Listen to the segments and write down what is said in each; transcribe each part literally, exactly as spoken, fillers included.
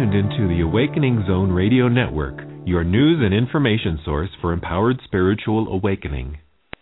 tuned into the Awakening Zone Radio Network, your news and information source for empowered spiritual awakening.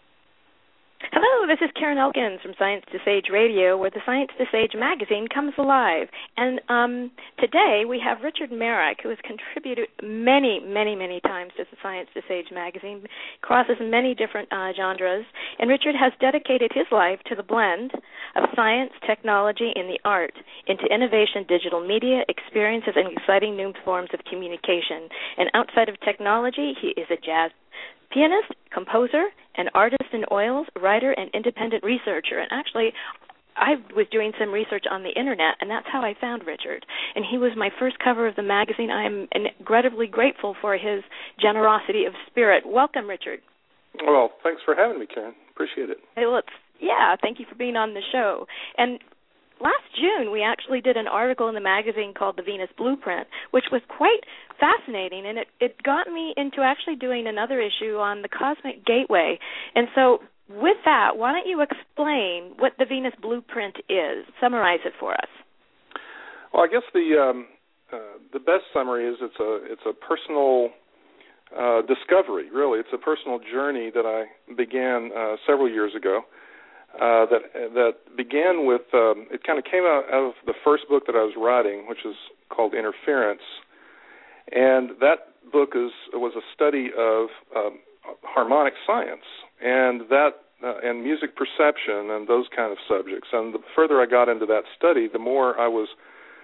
Hello, this is Karen Elkins from Science to Sage Radio, where the Science to Sage magazine comes alive. And um, today we have Richard Merrick, who has contributed many, many, many times to the Science to Sage magazine, crosses many different uh, genres. And Richard has dedicated his life to the blend of science, technology, and the art into innovation, digital media, experiences, and exciting new forms of communication. And outside of technology, he is a jazz pianist, composer, an artist in oils, writer, and independent researcher. And actually, I was doing some research on the Internet, and that's how I found Richard. And he was my first cover of the magazine. I'm incredibly grateful for his generosity of spirit. Welcome, Richard. Well, thanks for having me, Karen. Appreciate it. Hey, well, it's, yeah, thank you for being on the show. And last June, we actually did an article in the magazine called The Venus Blueprint, which was quite fascinating, and it, it got me into actually doing another issue on the Cosmic Gateway. And so with that, why don't you explain what the Venus Blueprint is? Summarize it for us. Well, I guess the um, uh, the best summary is it's a it's a personal uh, discovery, really. It's a personal journey that I began uh, several years ago. Uh, that that began with, um, it kind of came out of the first book that I was writing, which is called Interference, and that book is was a study of um, harmonic science and that uh, and music perception and those kind of subjects. And the further I got into that study, the more I was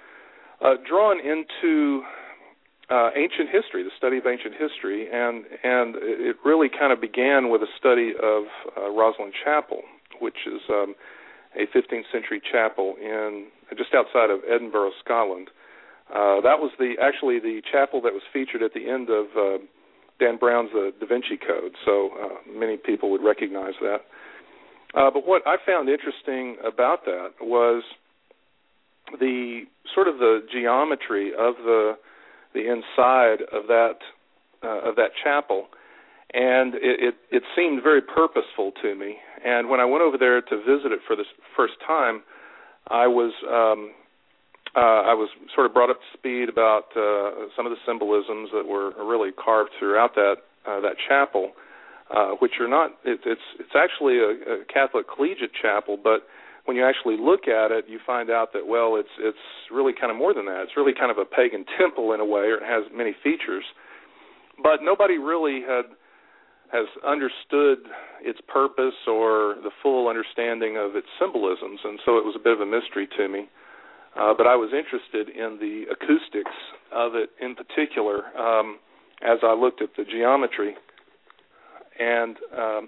uh, drawn into uh, ancient history, the study of ancient history, and and it really kind of began with a study of uh, Rosslyn Chapel, which is um, a fifteenth century chapel in just outside of Edinburgh, Scotland. Uh, that was the actually the chapel that was featured at the end of uh, Dan Brown's The Da Vinci Code, so uh, many people would recognize that. Uh, but what I found interesting about that was the sort of the geometry of the the inside of that uh, of that chapel. And it, it, it seemed very purposeful to me. And when I went over there to visit it for the first time, I was um, uh, I was sort of brought up to speed about uh, some of the symbolisms that were really carved throughout that uh, that chapel, uh, which are not. It, it's it's actually a, a Catholic collegiate chapel, but when you actually look at it, you find out that well, it's it's really kind of more than that. It's really kind of a pagan temple in a way, or it has many features. But nobody really had. has understood its purpose or the full understanding of its symbolisms, and so it was a bit of a mystery to me. Uh, but I was interested in the acoustics of it in particular um, as I looked at the geometry. And um,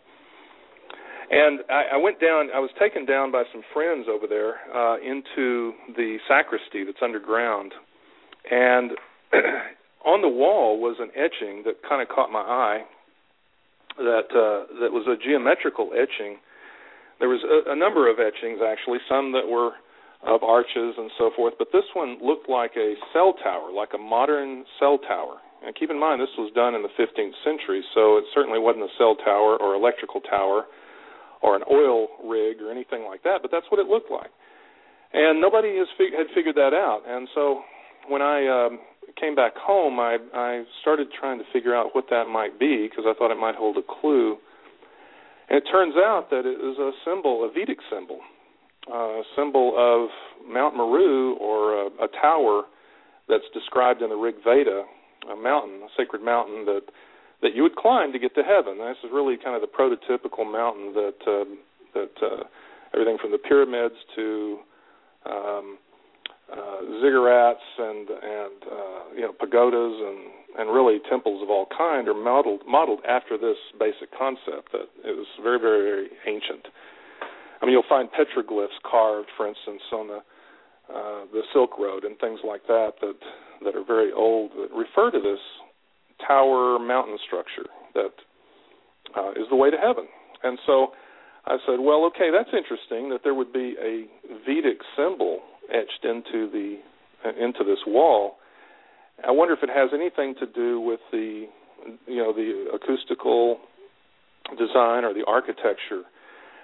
and I, I went down, I was taken down by some friends over there uh, into the sacristy that's underground. And on the wall was an etching that kind of caught my eye. That uh, that was a geometrical etching. There was a, a number of etchings, actually, some that were of arches and so forth, but this one looked like a cell tower, like a modern cell tower. And keep in mind, this was done in the fifteenth century, so it certainly wasn't a cell tower or electrical tower or an oil rig or anything like that, but that's what it looked like. And nobody has fig- had figured that out. And so when I... Um, came back home, I, I started trying to figure out what that might be because I thought it might hold a clue. And it turns out that it is a symbol, a Vedic symbol, a symbol of Mount Meru, or a, a tower that's described in the Rig Veda, a mountain, a sacred mountain that that you would climb to get to heaven. And this is really kind of the prototypical mountain that uh, that uh, everything from the pyramids to um, Uh, ziggurats and and uh, you know pagodas and, and really temples of all kind are modeled modeled after this basic concept that it was very very very ancient. I mean, you'll find petroglyphs carved, for instance, on the uh, the Silk Road and things like that that that are very old that refer to this tower mountain structure that uh, is the way to heaven. And so I said, well, okay, that's interesting that there would be a Vedic symbol etched into the uh, into this wall. I wonder if it has anything to do with the you know the acoustical design or the architecture.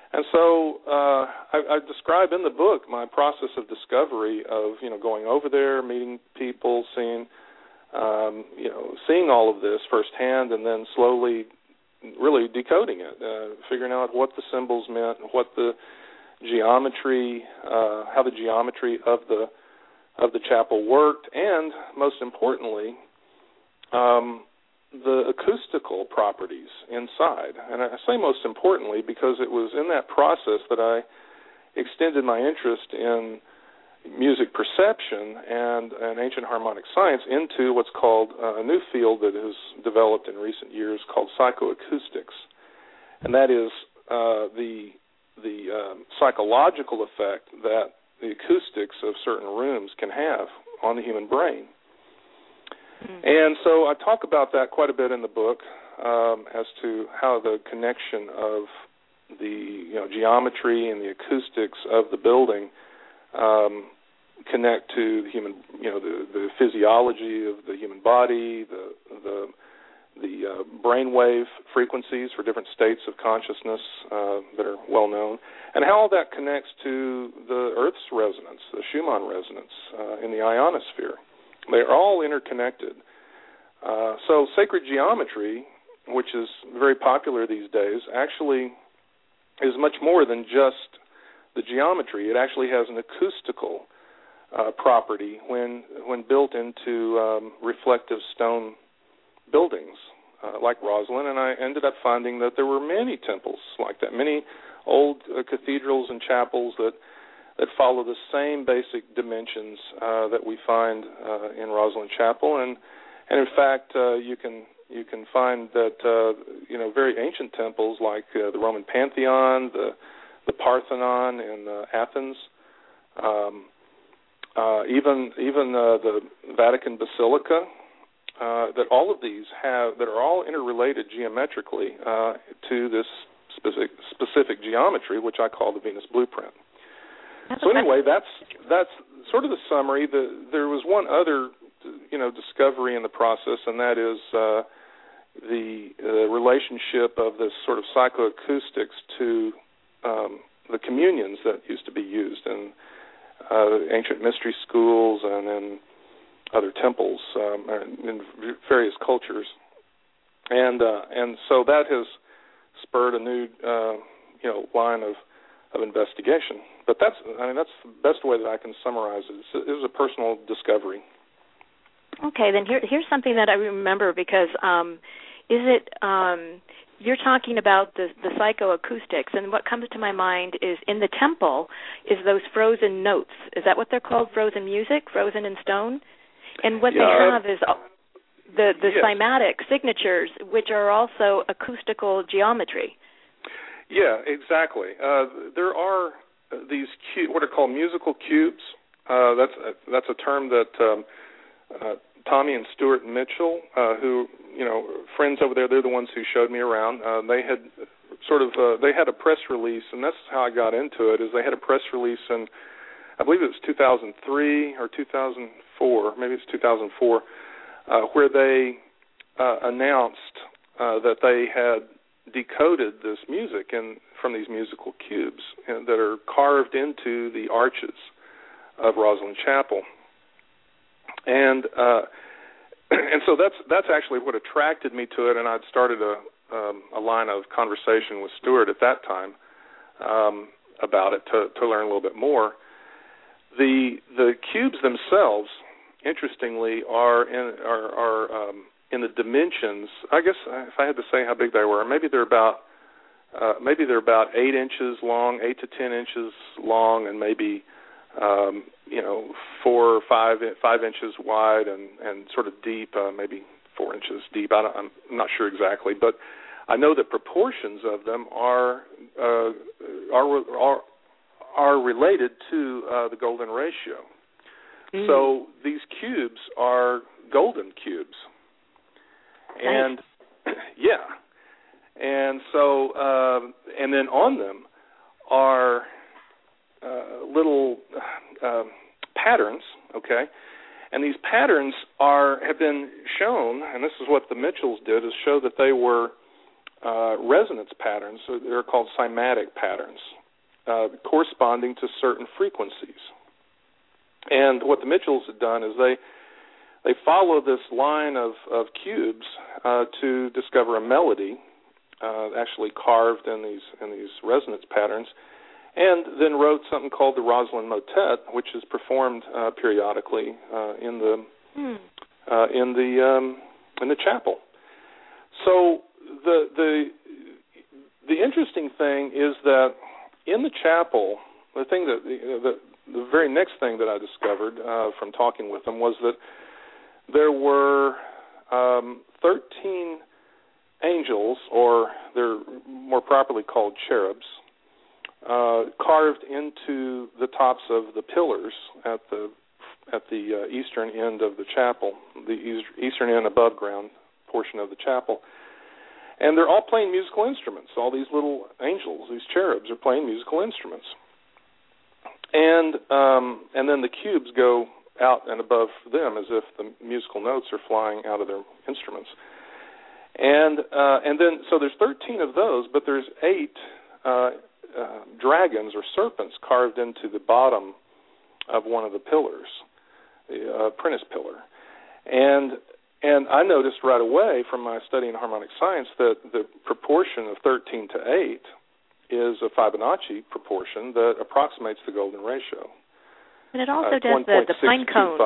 And so uh, I, I describe in the book my process of discovery of, you know, going over there, meeting people, seeing, um, you know, seeing all of this firsthand, and then slowly really decoding it, uh, figuring out what the symbols meant, what the geometry, uh, how the geometry of the of the chapel worked, and most importantly, um, the acoustical properties inside. And I say most importantly because it was in that process that I extended my interest in music perception and, and ancient harmonic science into what's called uh, a new field that has developed in recent years called psychoacoustics. And that is uh, the, the um, psychological effect that the acoustics of certain rooms can have on the human brain. Mm-hmm. And so I talk about that quite a bit in the book um, as to how the connection of the you know geometry and the acoustics of the building um, connect to the human, you know, the, the physiology of the human body, the the the uh, brainwave frequencies for different states of consciousness uh, that are well known, and how all that connects to the Earth's resonance, the Schumann resonance uh, in the ionosphere. They're all interconnected. Uh, so sacred geometry, which is very popular these days, actually is much more than just the geometry. It actually has an acoustical uh, property when when built into um, reflective stone buildings uh, like Rosslyn, and I ended up finding that there were many temples like that, many old uh, cathedrals and chapels that that follow the same basic dimensions uh, that we find uh, in Rosslyn Chapel, and and in fact uh, you can you can find that uh, you know very ancient temples like uh, the Roman Pantheon, the the Parthenon in uh, Athens, um, uh, even even uh, the Vatican Basilica. Uh, that all of these have that are all interrelated geometrically uh, to this specific specific geometry, which I call the Venus Blueprint. So anyway, that's that's sort of the summary. The, there was one other, you know, discovery in the process, and that is uh, the uh, relationship of this sort of psychoacoustics to um, the communions that used to be used in uh, ancient mystery schools and in other temples um, in various cultures, and uh, and so that has spurred a new, uh, you know, line of. of investigation. But that's, I mean, that's the best way that I can summarize it. It was a personal discovery. Okay, then here, here's something that I remember because um, is it, um, you're talking about the, the psychoacoustics, and what comes to my mind is in the temple is those frozen notes. Is that what they're called, frozen music, frozen in stone? And what yeah, they have is the, the yes. cymatic signatures, which are also acoustical geometry. Yeah, exactly. Uh, there are these cu- what are called musical cubes. Uh, that's a, that's a term that um, uh, Tommy and Stuart Mitchell, uh, who you know friends over there, they're the ones who showed me around. Uh, they had sort of uh, they had a press release, and that's how I got into it. Is they had a press release in I believe it was two thousand three or two thousand four, maybe it's two thousand four, uh, where they uh, announced uh, that they had decoded this music and from these musical cubes and that are carved into the arches of Rosslyn Chapel, and uh, and so that's that's actually what attracted me to it. And I'd started a um, a line of conversation with Stuart at that time um, about it to to learn a little bit more. The the cubes themselves, interestingly, are in are are um, in the dimensions, I guess if I had to say how big they were, maybe they're about uh, maybe they're about eight inches long, eight to ten inches long, and maybe um, you know four or five five inches wide, and, and sort of deep, uh, maybe four inches deep. I don't, I'm not sure exactly, but I know that proportions of them are uh, are are are related to uh, the golden ratio. Mm. So these cubes are golden cubes. And yeah, and so uh, and then on them are uh, little uh, patterns, okay, and these patterns are have been shown, and this is what the Mitchells did, is show that they were uh, resonance patterns. So they're called cymatic patterns, uh, corresponding to certain frequencies. And what the Mitchells had done is they they follow this line of, of cubes uh, to discover a melody, uh, actually carved in these in these resonance patterns, and then wrote something called the Rosalind Motet, which is performed uh, periodically uh, in the hmm. uh, in the um, in the chapel. So the the the interesting thing is that in the chapel, the thing that the, the very next thing that I discovered uh, from talking with them was that there were um, thirteen angels, or they're more properly called cherubs, uh, carved into the tops of the pillars at the at the uh, eastern end of the chapel, the eastern end above ground portion of the chapel. And they're all playing musical instruments. All these little angels, these cherubs, are playing musical instruments. And um, and then the cubes go out and above them as if the musical notes are flying out of their instruments. And uh, and then, so there's thirteen of those, but there's eight uh, uh, dragons or serpents carved into the bottom of one of the pillars, the uh, apprentice pillar. And and I noticed right away from my study in harmonic science that the proportion of thirteen to eight is a Fibonacci proportion that approximates the golden ratio. And it also uh, does the, the pine cone,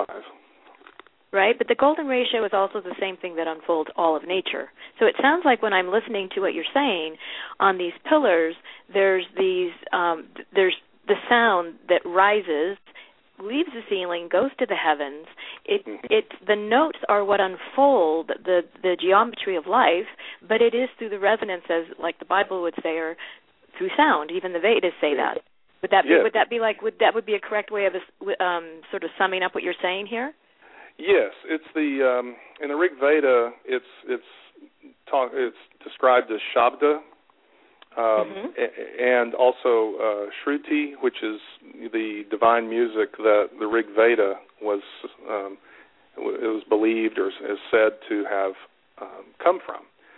right? But the golden ratio is also the same thing that unfolds all of nature. So it sounds like when I'm listening to what you're saying, on these pillars, there's these, um, there's the sound that rises, leaves the ceiling, goes to the heavens. It, mm-hmm. it, the notes are what unfold the, the geometry of life, but it is through the resonance, as like the Bible would say, or through sound. Even the Vedas say that. Would that be? Yes. Would that be like? Would that would be a correct way of um, sort of summing up what you're saying here? Yes, it's the um, in the Rig Veda. It's it's talk, it's described as Shabda, um, mm-hmm. a, and also uh, Shruti, which is the divine music that the Rig Veda was um, it was believed or is said to have um, come from.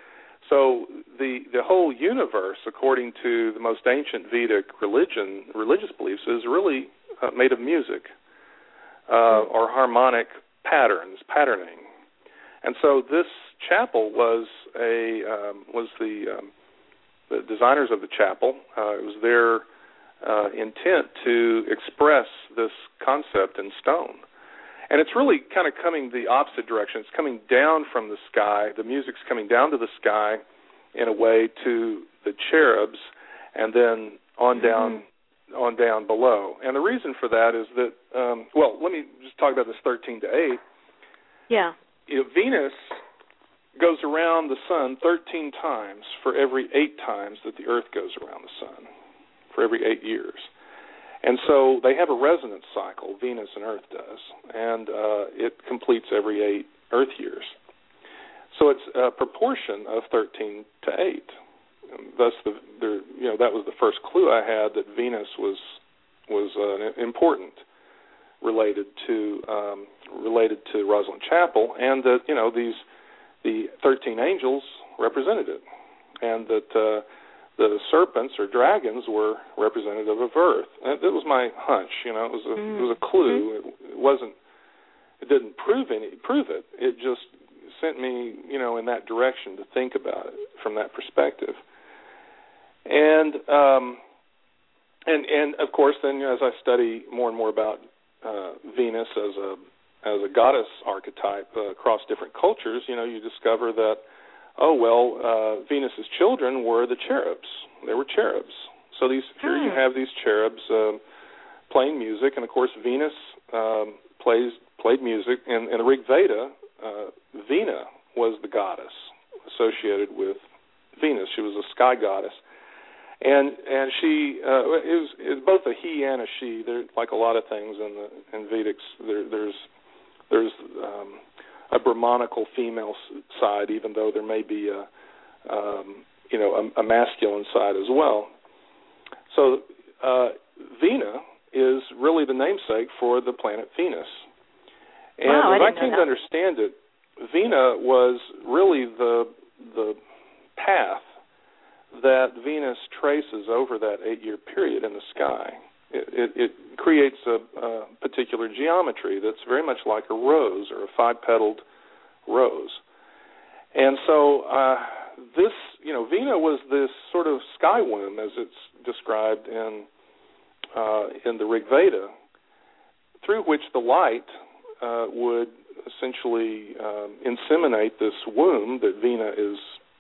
So the the whole universe, according to the most ancient Vedic religion, religious beliefs, is really uh, made of music uh, or harmonic patterns, patterning. And so this chapel was a um, was the um, the designers of the chapel. Uh, it was their uh, intent to express this concept in stone. And it's really kind of coming the opposite direction. It's coming down from the sky. The music's coming down to the sky in a way to the cherubs, and then on down mm-hmm. on down below. And the reason for that is that, um, well, let me just talk about this thirteen to eight. Yeah. You know, Venus goes around the sun thirteen times for every eight times that the Earth goes around the sun, for every eight years. And so they have a resonance cycle, Venus and Earth does, and uh, it completes every eight Earth years. So it's a proportion of thirteen to eight. And thus, the, the, you know, that was the first clue I had that Venus was was uh, important, related to um, related to Rosalind Chapel, and that you know these the thirteen angels represented it, and that. Uh, The serpents or dragons were representative of Earth. And that was my hunch. You know, it was a mm. it was a clue. It, it wasn't. It didn't prove any prove it. It just sent me, you know, in that direction to think about it from that perspective. And um, and and of course, then you know, as I study more and more about uh, Venus as a as a goddess archetype uh, across different cultures, you know, you discover that. Oh, well, uh, Venus's children were the cherubs. They were cherubs. So these here you have these cherubs uh, playing music, and of course Venus um, plays played music. In, in the Rig Veda, uh, Vena was the goddess associated with Venus. She was a sky goddess, and and she uh, it was, it was both a he and a she. There, like a lot of things in the in Vedics, there, there's there's um, a Brahmanical female side, even though there may be a, um, you know, a, a masculine side as well. So uh, Vena is really the namesake for the planet Venus. And wow, as I, I came to understand it, Vena was really the the path that Venus traces over that eight-year period in the sky. It, it, it creates a, a particular geometry that's very much like a rose or a five-petaled rose. And so uh, this, you know, Vina was this sort of sky womb, as it's described in uh, in the Rig Veda, through which the light uh, would essentially um, inseminate this womb that Vina is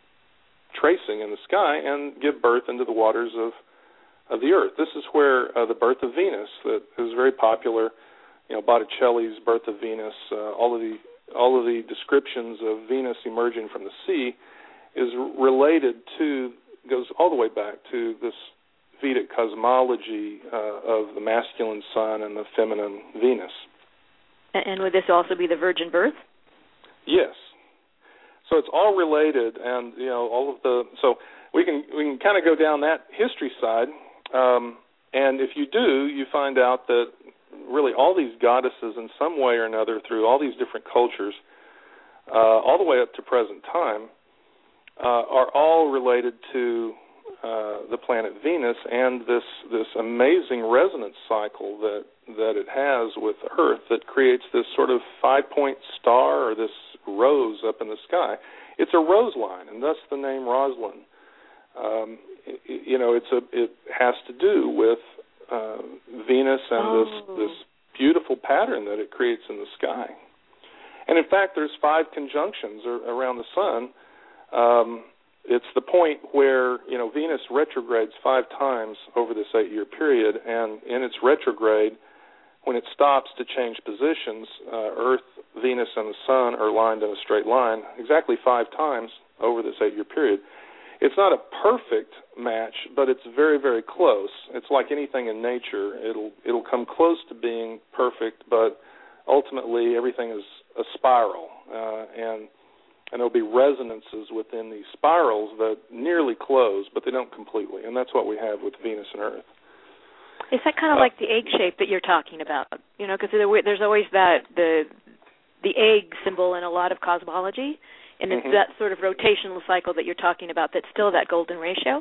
tracing in the sky and give birth into the waters of, of the earth. This is where uh, the birth of Venus, that is very popular, you know, Botticelli's Birth of Venus, uh, all of the all of the descriptions of Venus emerging from the sea is related to, goes all the way back to this Vedic cosmology uh, of the masculine sun and the feminine Venus. And would this also be the virgin birth? Yes. So it's all related, and you know all of the. So we can we can kind of go down that history side, um, and if you do, you find out that really all these goddesses, in some way or another, through all these different cultures, uh, all the way up to present time, uh, are all related to uh, the planet Venus and this this amazing resonance cycle that that it has with Earth that creates this sort of five-point star or this rose up in the sky. It's a rose line, and thus the name Roslyn. Um, you know, it's a it has to do with uh, Venus and oh. this this beautiful pattern that it creates in the sky. And in fact, there's five conjunctions around the sun. Um, it's the point where, you know, Venus retrogrades five times over this eight-year period, and in its retrograde, when it stops to change positions, uh, Earth, Venus, and the Sun are lined in a straight line exactly five times over this eight-year period. It's not a perfect match, but it's very, very close. It's like anything in nature. It'll it'll come close to being perfect, but ultimately everything is a spiral, uh, and and there'll be resonances within these spirals that nearly close, but they don't completely, and that's what we have with Venus and Earth. Is that kind of uh, like the egg shape that you're talking about? You know, because there's always that the the egg symbol in a lot of cosmology, and it's mm-hmm. that sort of rotational cycle that you're talking about that's still that golden ratio?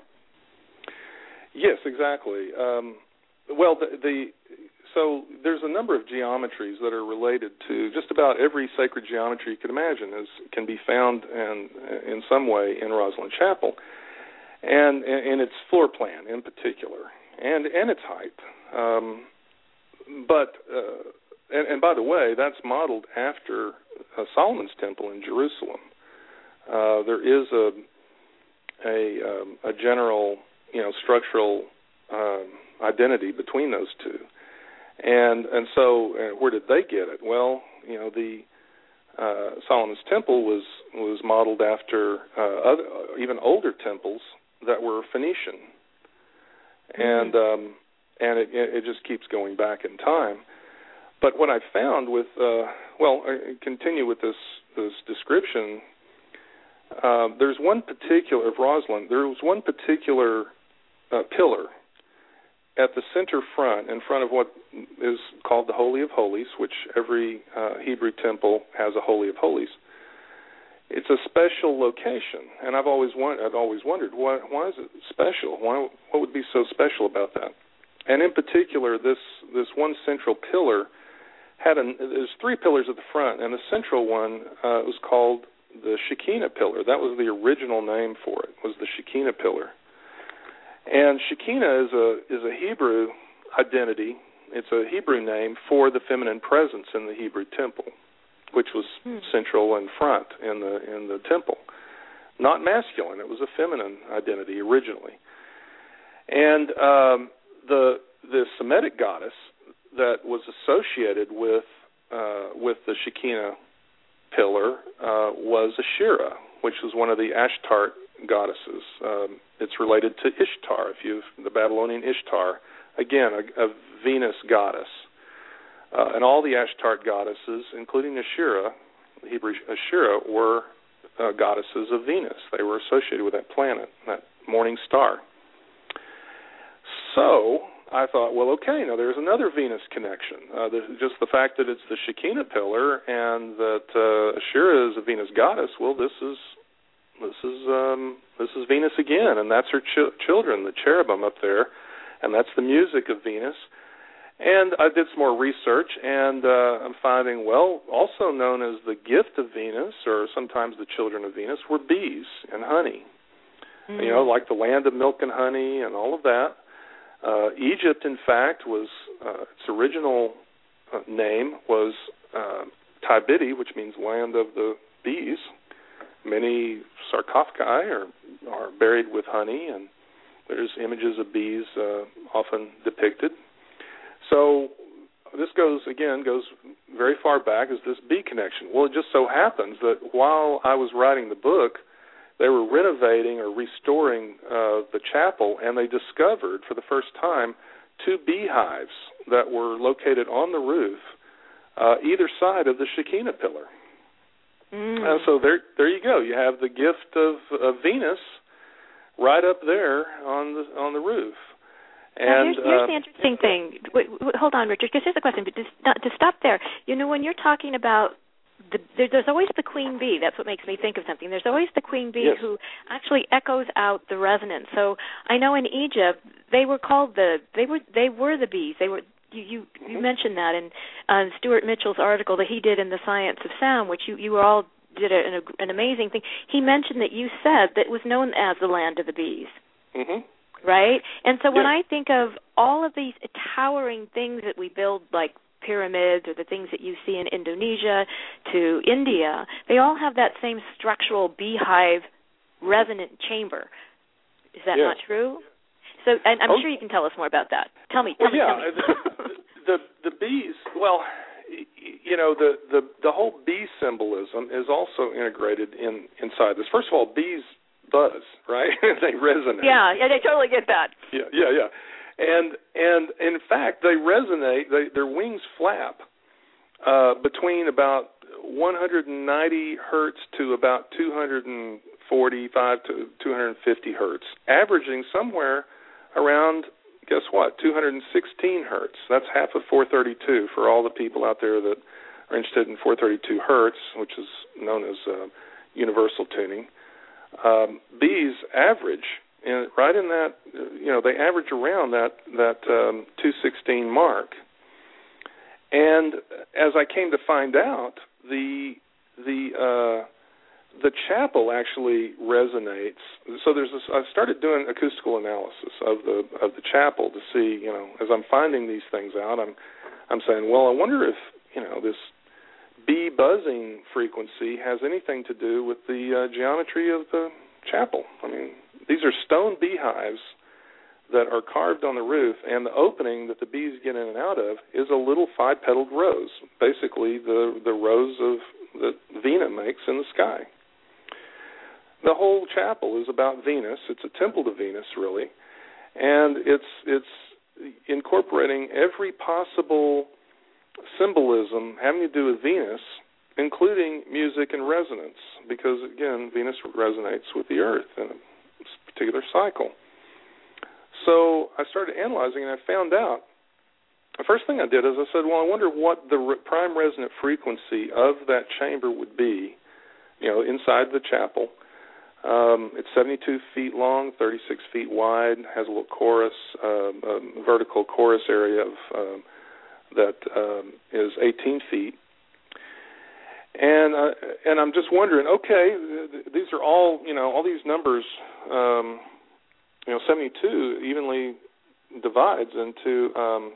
Yes, exactly. Um, well, the, the so there's a number of geometries that are related to just about every sacred geometry you could imagine is can be found in, in some way in Roslyn Chapel, and in its floor plan in particular, and, and its height. Um, but, uh, and, and by the way, that's modeled after uh, Solomon's Temple in Jerusalem. Uh, there is a a, um, a general, you know, structural um, identity between those two, and and so uh, where did they get it? Well, you know, the uh, Solomon's Temple was was modeled after uh, other, even older temples that were Phoenician, mm-hmm. and um, and it, it just keeps going back in time. But what I found with uh, well, I continue with this this description. Uh, there's one particular, of Roslyn, there was one particular uh, pillar at the center front, in front of what is called the Holy of Holies, which every uh, Hebrew temple has a Holy of Holies. It's a special location, and I've always won- I've always wondered, why, why is it special? Why, what would be so special about that? And in particular, this, this one central pillar had an, there's three pillars at the front, and the central one uh, was called the Shekinah pillar. That was the original name for it, was the Shekinah pillar. And Shekinah is a is a Hebrew identity. It's a Hebrew name for the feminine presence in the Hebrew temple, which was hmm. central and front in the in the temple. Not masculine. It was a feminine identity originally. And um, the the Semitic goddess that was associated with uh, with the Shekinah pillar uh, was Asherah, which was one of the Ashtart goddesses. Um, it's related to Ishtar, if you've the Babylonian Ishtar, again a, a Venus goddess, uh, and all the Ashtart goddesses, including Asherah, the Hebrew Asherah, were uh, goddesses of Venus. They were associated with that planet, that morning star. So I thought, well, okay, now there's another Venus connection. Uh, just the fact that it's the Shekinah pillar and that uh, Asherah is a Venus goddess, well, this is this is um, this is Venus again, and that's her ch- children, the cherubim up there, and that's the music of Venus. And I did some more research, and uh, I'm finding, well, also known as the gift of Venus, or sometimes the children of Venus, were bees and honey. Mm-hmm. You know, like the land of milk and honey and all of that. Uh, Egypt, in fact, was uh, its original uh, name was uh, Tibidi, which means land of the bees. Many sarcophagi are, are buried with honey, and there's images of bees uh, often depicted. So this goes, again, goes very far back as this bee connection. Well, it just so happens that while I was writing the book, they were renovating or restoring uh, the chapel, and they discovered for the first time two beehives that were located on the roof, uh, either side of the Shekinah pillar. Mm. And so there, there you go. You have the gift of, of Venus right up there on the on the roof. And now here's, here's uh, the interesting thing. Wait, wait, hold on, Richard, because here's the question. But to, to stop there, you know, when you're talking about the, there, there's always the queen bee. That's what makes me think of something. There's always the queen bee yes. who actually echoes out the resonance. So I know in Egypt they were called the they were they were the bees. They were. You, you, you mm-hmm. mentioned that in uh, Stuart Mitchell's article that he did in The Science of Sound, which you, you all did a, an, an amazing thing. He mentioned that you said that it was known as the land of the bees. Mm-hmm. Right? And so when yeah. I think of all of these towering things that we build, like pyramids or the things that you see in Indonesia to India, they all have that same structural beehive resonant chamber. Is that yes. not true? So, and I'm oh. sure you can tell us more about that. Tell me. Tell well, me. yeah, Tell me. the, the the bees. Well, you know, the, the the whole bee symbolism is also integrated in inside this. First of all, bees buzz, right? They resonate. Yeah, yeah, I totally get that. Yeah, yeah, yeah. And and in fact, they resonate. They, their wings flap uh, between about one hundred ninety hertz to about two hundred forty-five to two hundred fifty hertz, averaging somewhere around, guess what, two hundred sixteen hertz. That's half of four thirty-two for all the people out there that are interested in four thirty-two hertz, which is known as uh, universal tuning. Um, bees average in, right in that, you know, they average around that that um, two sixteen mark. And as I came to find out, the the uh, the chapel actually resonates. So there's this, I started doing acoustical analysis of the of the chapel to see, you know, as I'm finding these things out, I'm I'm saying, well, I wonder if, you know, this bee buzzing frequency has anything to do with the uh, geometry of the chapel. I mean, these are stone beehives that are carved on the roof, and the opening that the bees get in and out of is a little five-petaled rose, basically the, the rose of that Venus makes in the sky. The whole chapel is about Venus. It's a temple to Venus, really, and it's it's incorporating every possible symbolism having to do with Venus, including music and resonance, because, again, Venus resonates with the Earth in a particular cycle. So I started analyzing, and I found out, the first thing I did is I said, well, I wonder what the re- prime resonant frequency of that chamber would be, you know, inside the chapel. Um, it's seventy-two feet long, thirty-six feet wide, has a little chorus, um, a vertical chorus area of um, that um, is eighteen feet. And uh, and I'm just wondering, okay, these are all, you know, all these numbers, um, you know, seventy-two evenly divides into, um,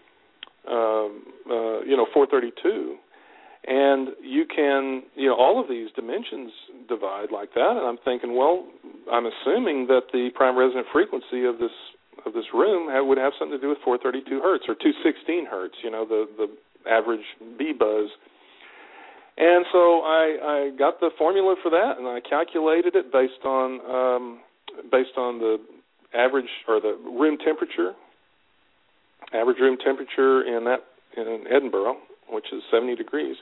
um, uh, you know, four thirty-two. And you can, you know, all of these dimensions divide like that. And I'm thinking, well, I'm assuming that the prime resonant frequency of this of this room have, would have something to do with four thirty-two hertz or two sixteen hertz, you know, the, the average bee buzz. And so I, I got the formula for that, and I calculated it based on um, based on the average or the room temperature, average room temperature in that in Edinburgh, which is seventy degrees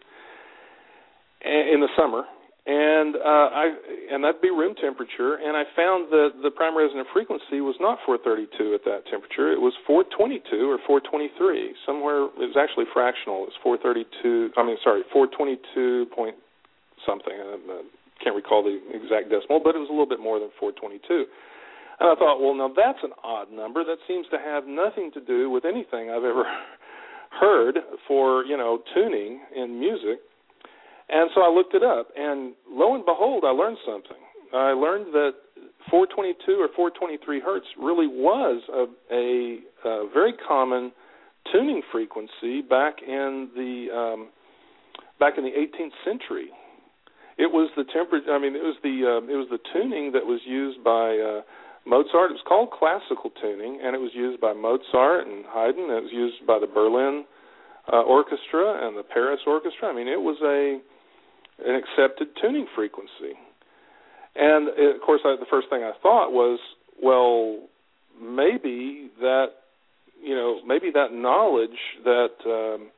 in the summer, and uh, I and that'd be room temperature. And I found that the prime resonant frequency was not four thirty-two at that temperature; it was four twenty-two or four twenty-three. Somewhere it was actually fractional. It was four thirty-two. I mean, sorry, four twenty-two point something. Uh, can't recall the exact decimal, but it was a little bit more than four twenty-two. And I thought, well, now that's an odd number. That seems to have nothing to do with anything I've ever heard for, you know, tuning in music. And so I looked it up, and lo and behold, I learned something. I learned that four twenty-two or four twenty-three hertz really was a, a, a very common tuning frequency back in the um, back in the eighteenth century. It was the temperature. I mean, it was the uh, it was the tuning that was used by uh, Mozart. It was called classical tuning, and it was used by Mozart and Haydn. It was used by the Berlin uh, Orchestra and the Paris Orchestra. I mean, it was a an accepted tuning frequency. And, it, of course, I, the first thing I thought was, well, maybe that, you know, maybe that knowledge that um,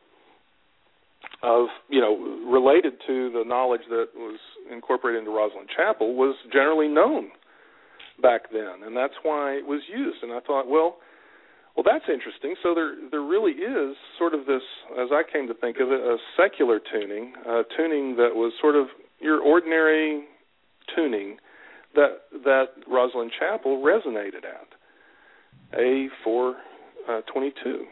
of, you know, related to the knowledge that was incorporated into Rosalind Chapel was generally known back then, and that's why it was used. And I thought, well, well, that's interesting. So there, there really is sort of this, as I came to think of it, a secular tuning, a tuning that was sort of your ordinary tuning that that Rosalind Chapel resonated at, A four twenty-two.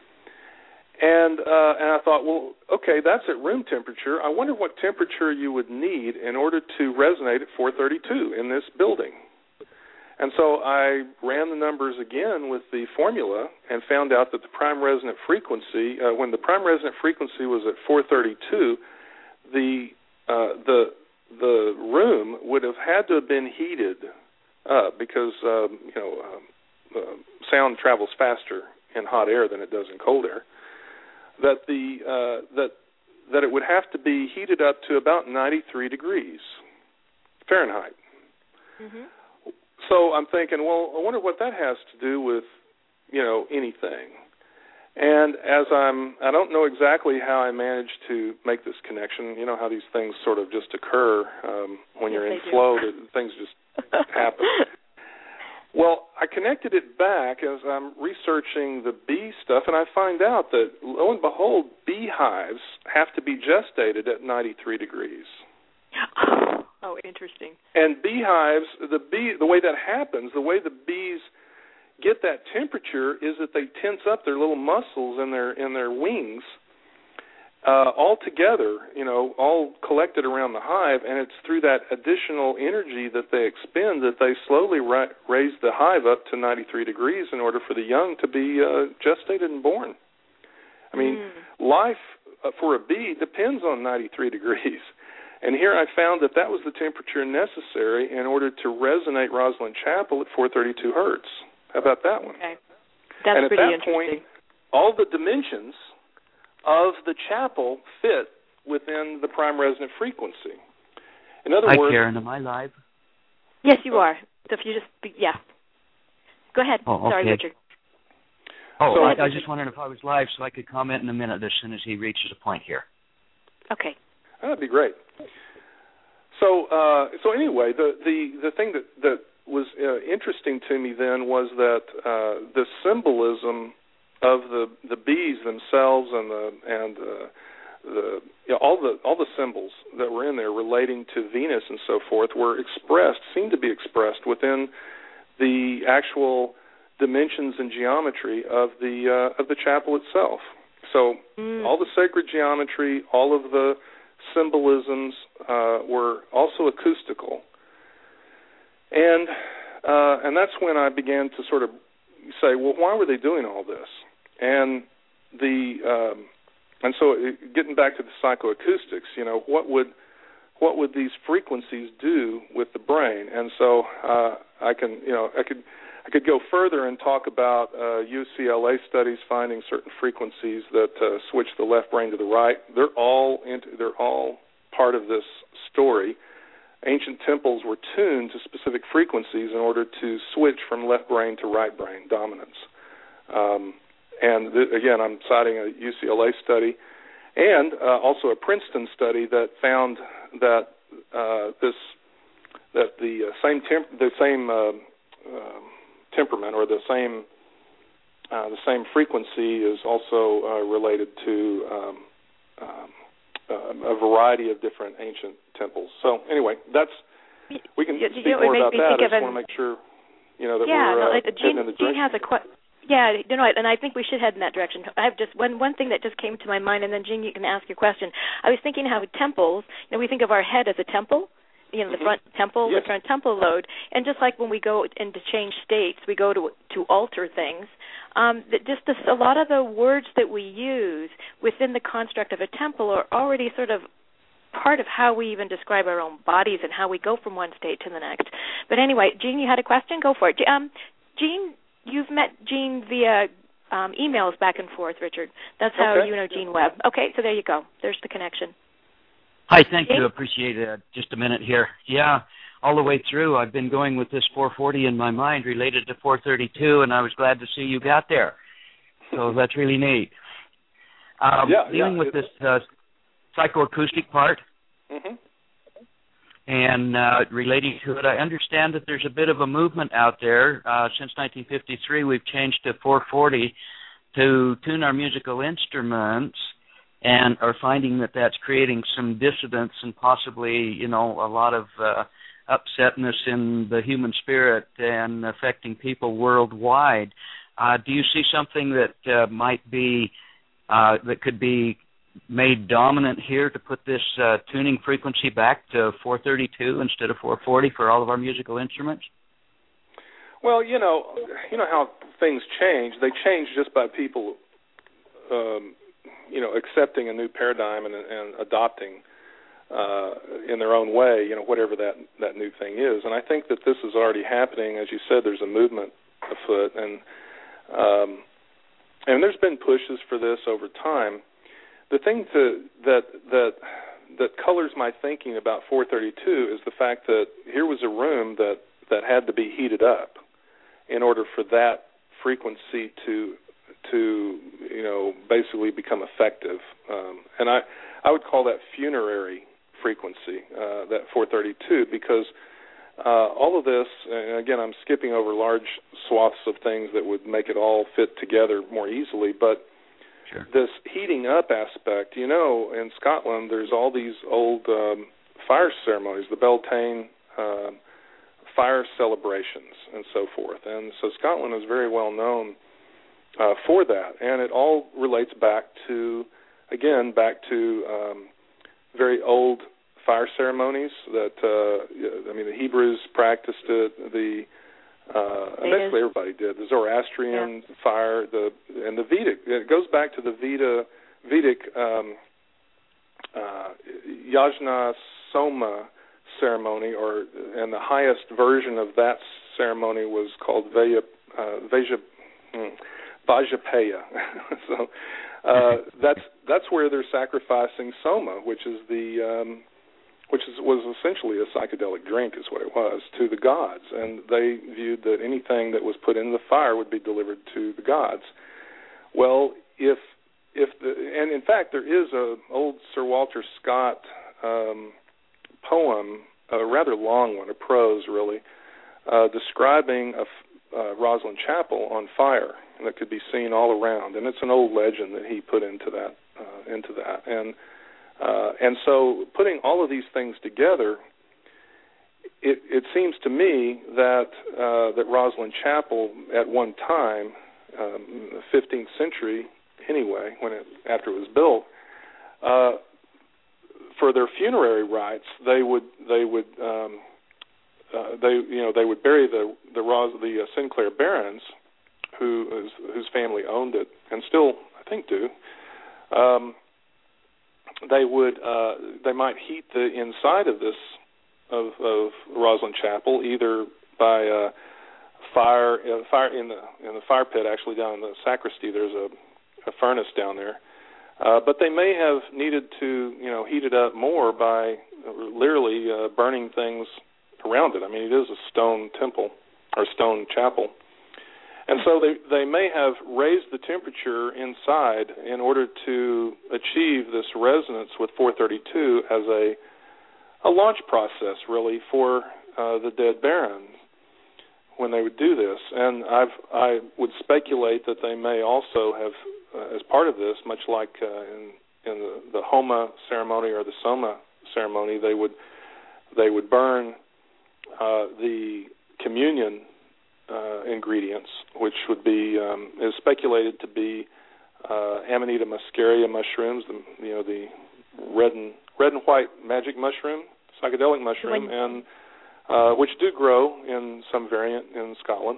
And uh, and I thought, well, okay, that's at room temperature. I wonder what temperature you would need in order to resonate at four thirty-two in this building. And so I ran the numbers again with the formula and found out that the prime resonant frequency, uh, when the prime resonant frequency was at four thirty-two, the uh, the the room would have had to have been heated up because um, you know uh, uh, sound travels faster in hot air than it does in cold air. That the uh, that that it would have to be heated up to about ninety-three degrees Fahrenheit. Mm-hmm. So I'm thinking, well, I wonder what that has to do with, you know, anything. And as I'm, I don't know exactly how I managed to make this connection. You know how these things sort of just occur um, when you're yes, in flow, that things just happen. Well, I connected it back as I'm researching the bee stuff, and I find out that, lo and behold, beehives have to be gestated at ninety-three degrees. Oh, interesting. And beehives, the bee, the way that happens, the way the bees get that temperature is that they tense up their little muscles in their in their wings, uh, all together, you know, all collected around the hive, and it's through that additional energy that they expend that they slowly ra- raise the hive up to ninety-three degrees in order for the young to be uh, gestated and born. I mean, mm. life uh, for a bee depends on ninety-three degrees. And here I found that that was the temperature necessary in order to resonate Rosalind Chapel at four thirty-two hertz. How about that one? Okay. That's and at pretty that interesting. point, all the dimensions of the chapel fit within the prime resonant frequency. In other Hi, words... Karen, am I live? Yes, you are. So if you just... Yeah. Go ahead. Oh, okay. Sorry, Richard. Oh, so, I, I was just wondering if I was live so I could comment in a minute as soon as he reaches a point here. Okay. That'd be great. So, uh, so anyway, the, the, the thing that, that was uh, interesting to me then was that uh, the symbolism of the, the bees themselves and the and uh, the you know, all the all the symbols that were in there relating to Venus and so forth were expressed, seemed to be expressed within the actual dimensions and geometry of the uh, of the chapel itself. So, mm. all the sacred geometry, all of the symbolisms uh, were also acoustical, and uh, and that's when I began to sort of say, well, why were they doing all this? And the um, and so it, getting back to the psychoacoustics, you know, what would what would these frequencies do with the brain? And so uh, I can, you know, I could. I could go further and talk about uh, U C L A studies finding certain frequencies that uh, switch the left brain to the right. They're all into, they're all part of this story. Ancient temples were tuned to specific frequencies in order to switch from left brain to right brain dominance. Um, and th- again, I'm citing a U C L A study and uh, also a Princeton study that found that uh, this that the uh, same temp- the same uh, uh, temperament or the same uh, the same frequency is also uh, related to um, um, uh, a variety of different ancient temples. So anyway, that's we can you, speak you know, more about that. I just an, want to make sure you know that yeah, we're no, uh, like, Gene, heading in the Gene direction. has a question. Yeah, you know, and I think we should head in that direction. I have just one one thing that just came to my mind, and then Gene, you can ask your question. I was thinking how temples, you know, we think of our head as a temple, you know, the Mm-hmm. front temple, yes. the front temple load, and just like when we go in to change states, we go to to alter things. Um, that just this, a lot of the words that we use within the construct of a temple are already sort of part of how we even describe our own bodies and how we go from one state to the next. But anyway, Gene, you had a question? Go for it. Um, Gene, you've met Gene via um, emails back and forth, Richard. That's how okay. you know Gene Webb. Okay, so there you go. There's the connection. Hi, thank Gene? you. Appreciate it. Just a minute here. Yeah, all the way through, I've been going with this four forty in my mind related to four thirty-two, and I was glad to see you got there. So that's really neat. Um, yeah, dealing yeah, with this uh, psychoacoustic part, mm-hmm. and uh, relating to it, I understand that there's a bit of a movement out there. Uh, since nineteen fifty-three, we've changed to four forty to tune our musical instruments, and are finding that that's creating some dissonance and possibly, you know, a lot of uh, upsetness in the human spirit and affecting people worldwide. Uh, do you see something that uh, might be, uh, that could be made dominant here to put this uh, tuning frequency back to four thirty-two instead of four forty for all of our musical instruments? Well, you know, you know how things change. They change just by people, um, you know, accepting a new paradigm and, and adopting uh, in their own way, you know, whatever that that new thing is. And I think that this is already happening. As you said, there's a movement afoot, and um, and there's been pushes for this over time. The thing to, that that that colors my thinking about four thirty-two is the fact that here was a room that, that had to be heated up in order for that frequency to to you know basically become effective, um, and I I would call that funerary frequency, uh, that four thirty-two, because uh, all of this, and again I'm skipping over large swaths of things that would make it all fit together more easily, but sure. This heating up aspect, you know, in Scotland there's all these old um, fire ceremonies, the Beltane uh, fire celebrations and so forth, and so Scotland is very well known uh, for that, and it all relates back to, again, back to um, very old fire ceremonies that, uh, I mean, the Hebrews practiced it, the Uh, basically, everybody did. The Zoroastrian yeah. fire, the and the Vedic. It goes back to the Veda, Vedic um, uh, Yajna Soma ceremony, or and the highest version of that ceremony was called Veja, uh, Veja, hmm, Vajapaya. so uh, that's that's where they're sacrificing Soma, which is the um, which is, was essentially a psychedelic drink, is what it was, to the gods. And they viewed that anything that was put into the fire would be delivered to the gods. Well, if if the, and in fact, there is a old Sir Walter Scott um, poem, a rather long one, a prose really, uh, describing a uh, Rosslyn Chapel on fire, and that could be seen all around. And it's an old legend that he put into that uh, into that. And Uh, and so putting all of these things together, it, it seems to me that uh, that Rosslyn Chapel at one time, um, the fifteenth century anyway, when it, after it was built, uh, for their funerary rites, they would they would um, uh, they you know they would bury the the, Ros- the uh, Sinclair Barons, who whose, whose family owned it and still I think do. Um, They would, uh, they might heat the inside of this of, of Rosslyn Chapel either by uh, fire, uh, fire in the in the fire pit. Actually, down in the sacristy, there's a, a furnace down there. Uh, but they may have needed to, you know, heat it up more by literally uh, burning things around it. I mean, it is a stone temple or stone chapel. And so they, they may have raised the temperature inside in order to achieve this resonance with four thirty-two as a a launch process, really, for uh, the dead barons when they would do this. And I've, I would speculate that they may also have, uh, as part of this, much like uh, in, in the, the Homa ceremony or the Soma ceremony, they would they would burn uh, the communion uh, ingredients, which would be um, is speculated to be uh, Amanita muscaria mushrooms, the, you know the red and red and white magic mushroom, psychedelic mushroom, when, and uh, which do grow in some variant in Scotland.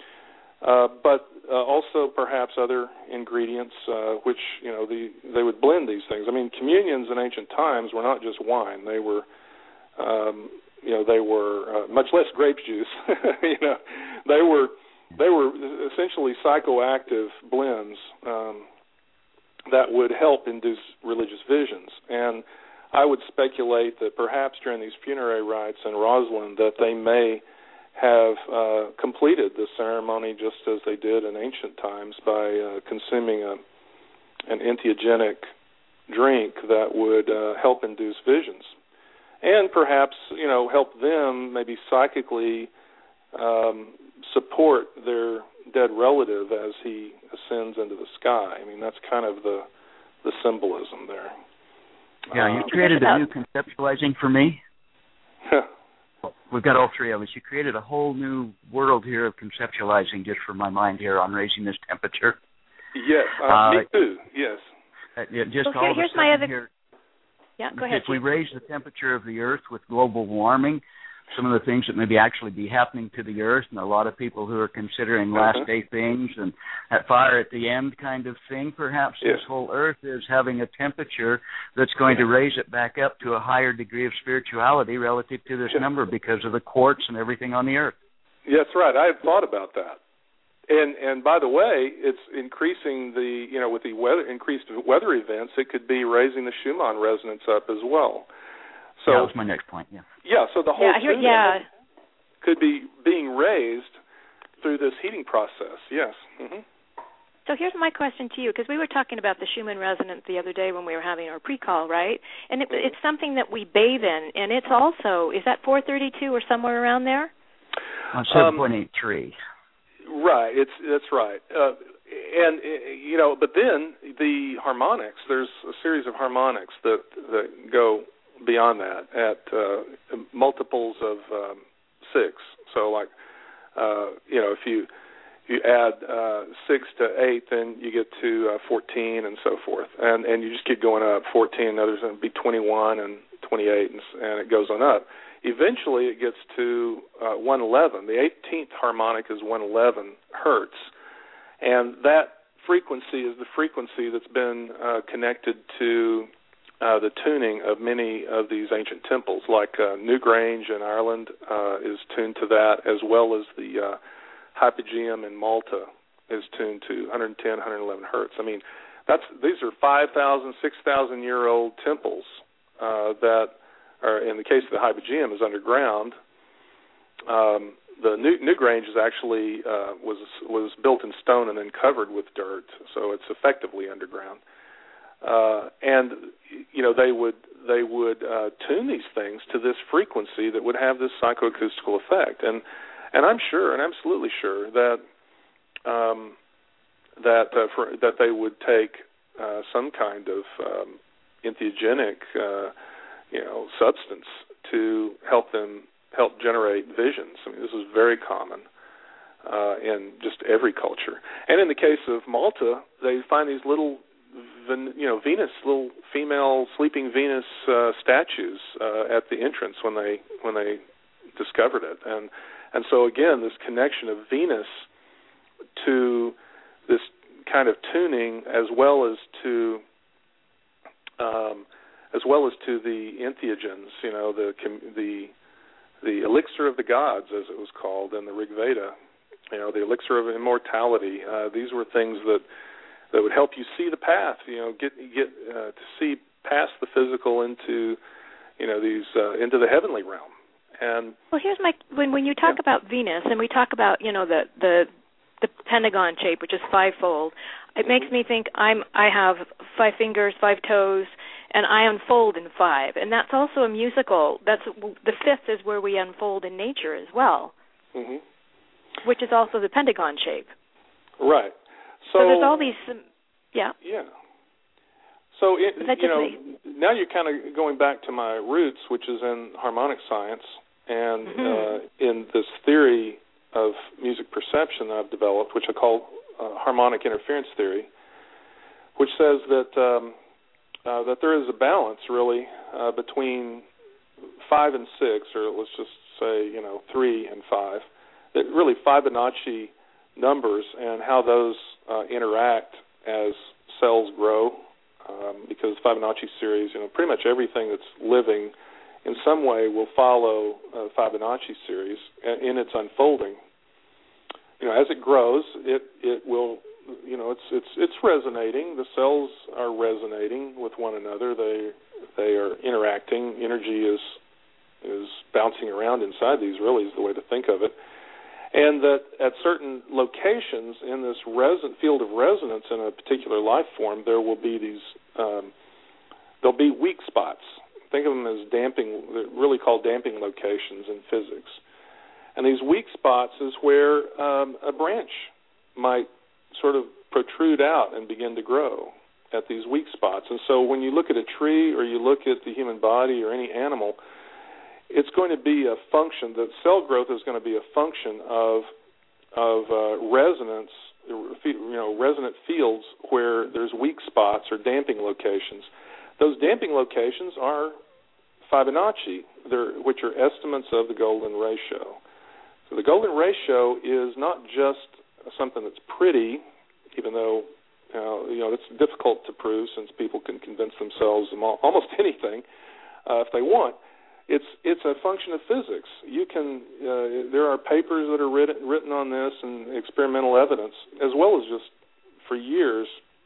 Uh, but uh, also perhaps other ingredients, uh, which you know the they would blend these things. I mean, communions in ancient times were not just wine; they were, um, you know, they were uh, much less grape juice. you know, they were they were essentially psychoactive blends um, that would help induce religious visions. And I would speculate that perhaps during these funerary rites in Roslyn, that they may have uh, completed the ceremony just as they did in ancient times by uh, consuming a, an entheogenic drink that would uh, help induce visions, and perhaps you know help them maybe psychically um, support their dead relative as he ascends into the sky. I mean, that's kind of the the symbolism there. Yeah, you created a new conceptualizing for me. We've got all three of us. You created a whole new world here of conceptualizing just for my mind here on raising this temperature. Yes, uh, uh, me too, yes. Uh, yeah, just okay, all here's of a my other... here, yeah, go ahead. If we raise the temperature of the Earth with global warming, some of the things that may be actually be happening to the Earth, and a lot of people who are considering last uh-huh. day things and that fire at the end kind of thing, perhaps yes. This whole Earth is having a temperature that's going to raise it back up to a higher degree of spirituality relative to this yes. number because of the quartz and everything on the Earth. Yes, right. I had thought about that. And and by the way, it's increasing the, you know, with the weather, increased weather events, it could be raising the Schumann resonance up as well. So, yeah, that was my next point, yeah. Yeah, so the whole yeah, hear, yeah. could be being raised through this heating process, yes. Mm-hmm. So here's my question to you, because we were talking about the Schumann resonance the other day when we were having our pre-call, right? And it, it's something that we bathe in, and it's also, is that four thirty-two or somewhere around there? On seven point eight three. Um, right, it's that's right. Uh, and, you know, but then the harmonics, there's a series of harmonics that, that go beyond that at uh, multiples of um, six. So, like, uh, you know, if you you add uh, six to eight, then you get to uh, fourteen and so forth, and and you just keep going up. fourteen, others going to be twenty-one and twenty-eight, and, and it goes on up. Eventually, it gets to uh, one eleven. The eighteenth harmonic is one eleven hertz, and that frequency is the frequency that's been uh, connected to Uh, the tuning of many of these ancient temples, like uh, Newgrange in Ireland uh, is tuned to that, as well as the uh, Hypogeum in Malta is tuned to one ten, one eleven hertz. I mean, that's these are five thousand, six thousand year old temples uh, that are, in the case of the Hypogeum, is underground. Um, the New, Newgrange is actually uh, was was built in stone and then covered with dirt, so it's effectively underground. Uh, and you know they would they would uh, tune these things to this frequency that would have this psychoacoustical effect, and and I'm sure and absolutely sure that um, that uh, for, that they would take uh, some kind of um, entheogenic uh, you know substance to help them help generate visions. I mean, this is very common uh, in just every culture, and in the case of Malta, they find these little you know, Venus, little female sleeping Venus uh, statues uh, at the entrance when they when they discovered it, and and so again, this connection of Venus to this kind of tuning, as well as to um, as well as to the entheogens, you know, the the the elixir of the gods, as it was called in the Rig Veda, you know, the elixir of immortality. Uh, these were things that. that would help you see the path, you know, get get uh, to see past the physical into, you know, these uh, into the heavenly realm. And well, here's my when when you talk yeah. about Venus and we talk about you know the the the pentagon shape, which is fivefold, it makes me think I'm I have five fingers, five toes, and I unfold in five, and that's also a musical. That's the fifth is where we unfold in nature as well, mm-hmm. which is also the pentagon shape. Right. So, so there's all these, um, yeah. Yeah. So, it, you know, me. now you're kind of going back to my roots, which is in harmonic science, and mm-hmm. uh, in this theory of music perception that I've developed, which I call uh, harmonic interference theory, which says that um, uh, that there is a balance, really, uh, between five and six, or let's just say, you know, three and five, that really Fibonacci numbers and how those uh, interact as cells grow, um, because Fibonacci series, you know, pretty much everything that's living in some way will follow uh, Fibonacci series in its unfolding. You know, as it grows, it it will, you know, it's it's it's resonating. The cells are resonating with one another. They they are interacting. Energy is is bouncing around inside these. Really, is the way to think of it. And that at certain locations in this reson- field of resonance in a particular life form, there will be these, um, there'll be weak spots. Think of them as damping, they're really called damping locations in physics. And these weak spots is where um, a branch might sort of protrude out and begin to grow at these weak spots. And so when you look at a tree or you look at the human body or any animal, it's going to be a function, that cell growth is going to be a function of of uh, resonance, you know, resonant fields where there's weak spots or damping locations. Those damping locations are Fibonacci, which are estimates of the golden ratio. So the golden ratio is not just something that's pretty, even though uh, you know it's difficult to prove since people can convince themselves of almost anything uh, if they want. It's it's a function of physics. You can uh, there are papers that are written written on this and experimental evidence, as well as just for years.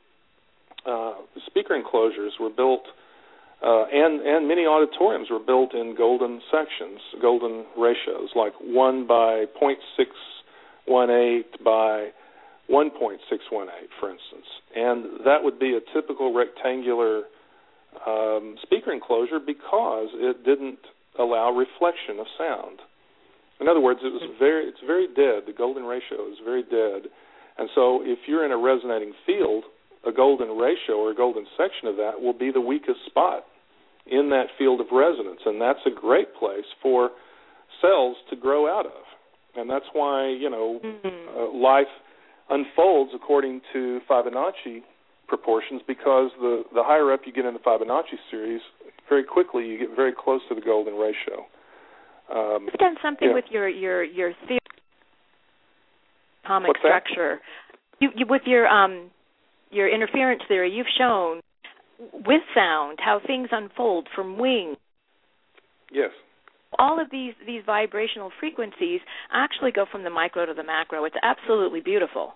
Uh, speaker enclosures were built, uh, and and many auditoriums were built in golden sections, golden ratios, like one by zero point six one eight by one point six one eight, for instance, and that would be a typical rectangular Um, speaker enclosure because it didn't allow reflection of sound. In other words, it was very it's very dead. The golden ratio is very dead. And so if you're in a resonating field, a golden ratio or a golden section of that will be the weakest spot in that field of resonance. And that's a great place for cells to grow out of. And that's why, you know, mm-hmm. uh, life unfolds according to Fibonacci proportions, because the, the higher up you get in the Fibonacci series, very quickly you get very close to the golden ratio. Um, You've done something yeah. with your your your theory, atomic structure. You, you with your um your interference theory, you've shown with sound how things unfold from wings. Yes. All of these these vibrational frequencies actually go from the micro to the macro. It's absolutely beautiful.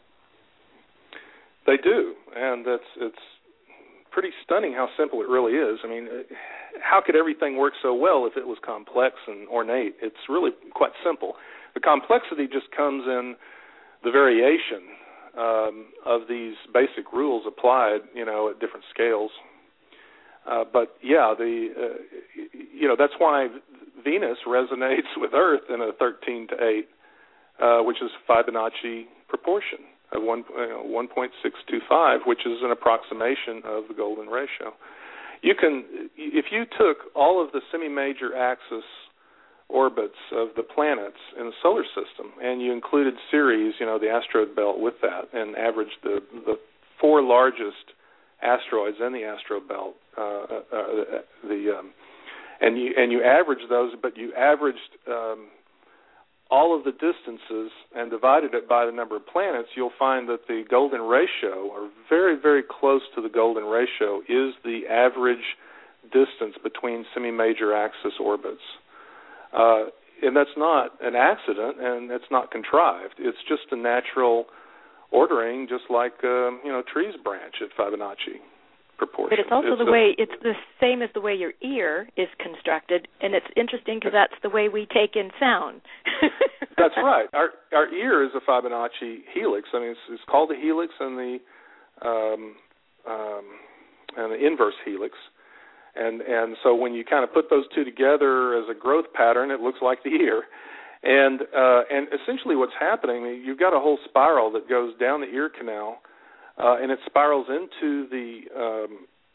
They do, and it's it's pretty stunning how simple it really is. I mean, how could everything work so well if it was complex and ornate? It's really quite simple. The complexity just comes in the variation um, of these basic rules applied, you know, at different scales. Uh, but yeah, the uh, you know that's why Venus resonates with Earth in a thirteen to eight, uh, which is Fibonacci proportion. Of one one point six two five, which is an approximation of the golden ratio. You can, if you took all of the semi-major axis orbits of the planets in the solar system, and you included Ceres, you know, the asteroid belt with that, and averaged the the four largest asteroids in the asteroid belt, uh, uh, the um, and you and you averaged those, but you averaged um, all of the distances and divided it by the number of planets, you'll find that the golden ratio, or very, very close to the golden ratio, is the average distance between semi-major axis orbits. Uh, and that's not an accident, and it's not contrived. It's just a natural ordering, just like, um, you know, trees branch at Fibonacci proportion. But it's also it's the a, way, it's the same as the way your ear is constructed, and it's interesting because that's the way we take in sound. That's right. Our our ear is a Fibonacci helix. I mean, it's, it's called the helix and the um, um, and the inverse helix. And and so when you kind of put those two together as a growth pattern, it looks like the ear. And uh, and essentially what's happening, you've got a whole spiral that goes down the ear canal, uh, and it spirals into the um,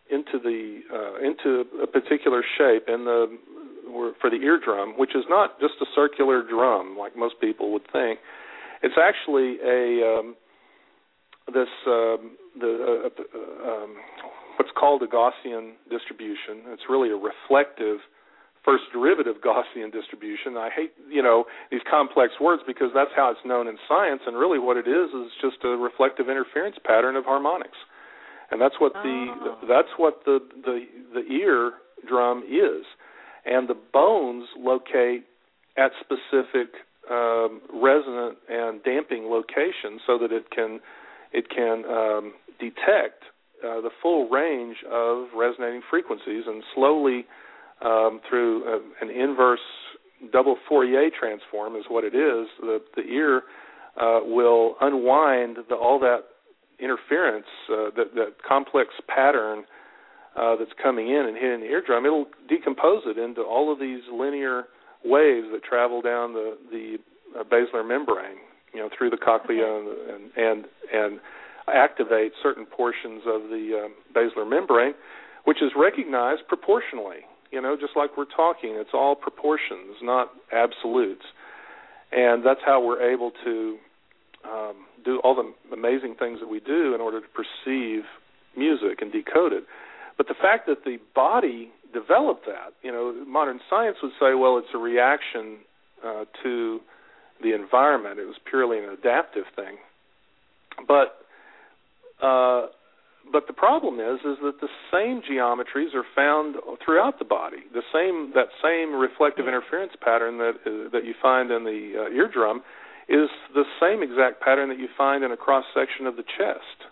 into the uh, into a particular shape in the for the eardrum, which is not just a circular drum like most people would think. It's actually a um, this um, the uh, um, what's called a Gaussian distribution. It's really a reflective first derivative Gaussian distribution. I hate, you know, these complex words because that's how it's known in science, and really what it is is just a reflective interference pattern of harmonics. And that's what the oh. that's what the, the the ear drum is. And the bones locate at specific um, resonant and damping locations so that it can it can um, detect uh, the full range of resonating frequencies, and slowly um, through a, an inverse double Fourier transform is what it is. The, the ear uh, will unwind the, all that interference, uh, that, that complex pattern uh, that's coming in and hitting the eardrum. It'll decompose it into all of these linear waves that travel down the, the uh, basilar membrane, you know, through the cochlea okay. and, and and activate certain portions of the um, basilar membrane, which is recognized proportionally. You know, just like we're talking, it's all proportions, not absolutes. And that's how we're able to um, do all the amazing things that we do in order to perceive music and decode it. But the fact that the body developed that, you know, modern science would say, well, it's a reaction uh, to the environment. It was purely an adaptive thing. But uh, but the problem is, is that the same geometries are found throughout the body. The same that same reflective interference pattern that uh, that you find in the uh, eardrum is the same exact pattern that you find in a cross section of the chest,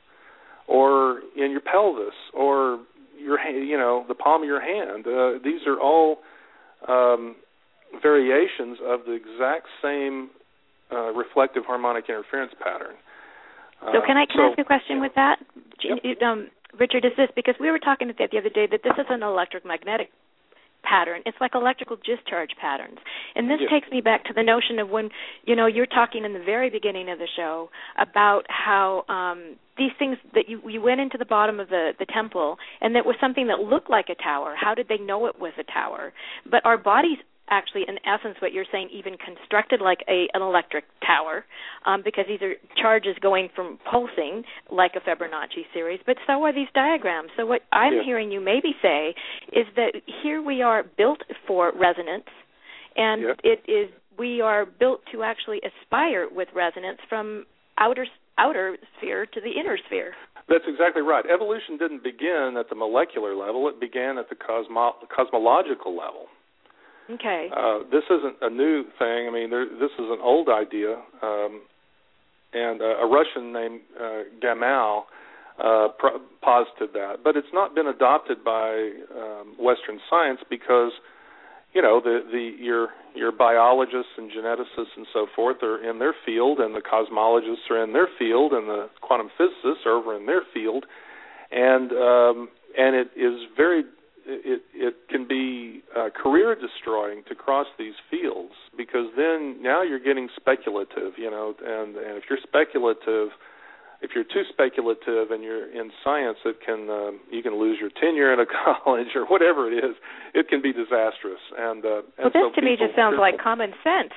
or in your pelvis, or your you know the palm of your hand. Uh, these are all um, variations of the exact same uh, reflective harmonic interference pattern. So can I can so, I ask a question with that? Yep. Um, Richard, is this, because we were talking about that the other day, that this is an electromagnetic pattern. It's like electrical discharge patterns. And this yes. takes me back to the notion of when, you know, you're talking in the very beginning of the show about how um, these things that you, you went into the bottom of the, the temple and that was something that looked like a tower. How did they know it was a tower? But our bodies actually, in essence, what you're saying, even constructed like a an electric tower, um, because these are charges going from pulsing like a Fibonacci series, but so are these diagrams. So what I'm yeah. hearing you maybe say is that here we are built for resonance, and yeah. it is we are built to actually aspire with resonance from outer outer sphere to the inner sphere. That's exactly right. Evolution didn't begin at the molecular level. It began at the cosmo- cosmological level. Okay. Uh, this isn't a new thing. I mean, there, this is an old idea. Um, and uh, a Russian named uh, Gamow uh, pro- posited that. But it's not been adopted by um, Western science because, you know, the, the your your biologists and geneticists and so forth are in their field, and the cosmologists are in their field, and the quantum physicists are over in their field. And um, and it is very... It it can be uh, career destroying to cross these fields, because then now you're getting speculative, you know, and, and if you're speculative, if you're too speculative and you're in science, it can um, you can lose your tenure in a college or whatever it is. It can be disastrous. And, uh, and well, this so to me just sounds like common sense.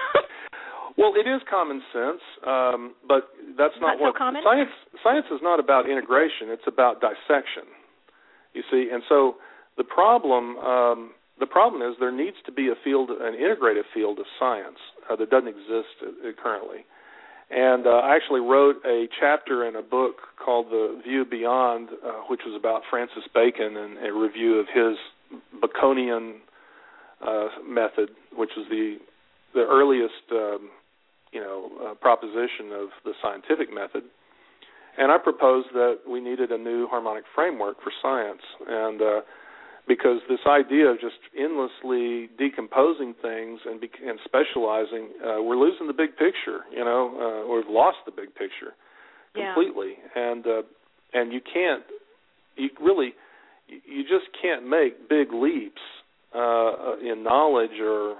Well, it is common sense, um, but that's not, not what so common? science. Science is not about integration; it's about dissection. You see, and so. The problem, um, the problem is there needs to be a field, an integrative field of science uh, that doesn't exist uh, currently. And uh, I actually wrote a chapter in a book called The View Beyond, uh, which was about Francis Bacon and a review of his Baconian uh, method, which was the the earliest, um, you know, uh, proposition of the scientific method. And I proposed that we needed a new harmonic framework for science, and uh, because this idea of just endlessly decomposing things and, be- and specializing, uh, we're losing the big picture, you know, uh, or we've lost the big picture completely. Yeah. And uh, and you can't, you really, you just can't make big leaps uh, in knowledge or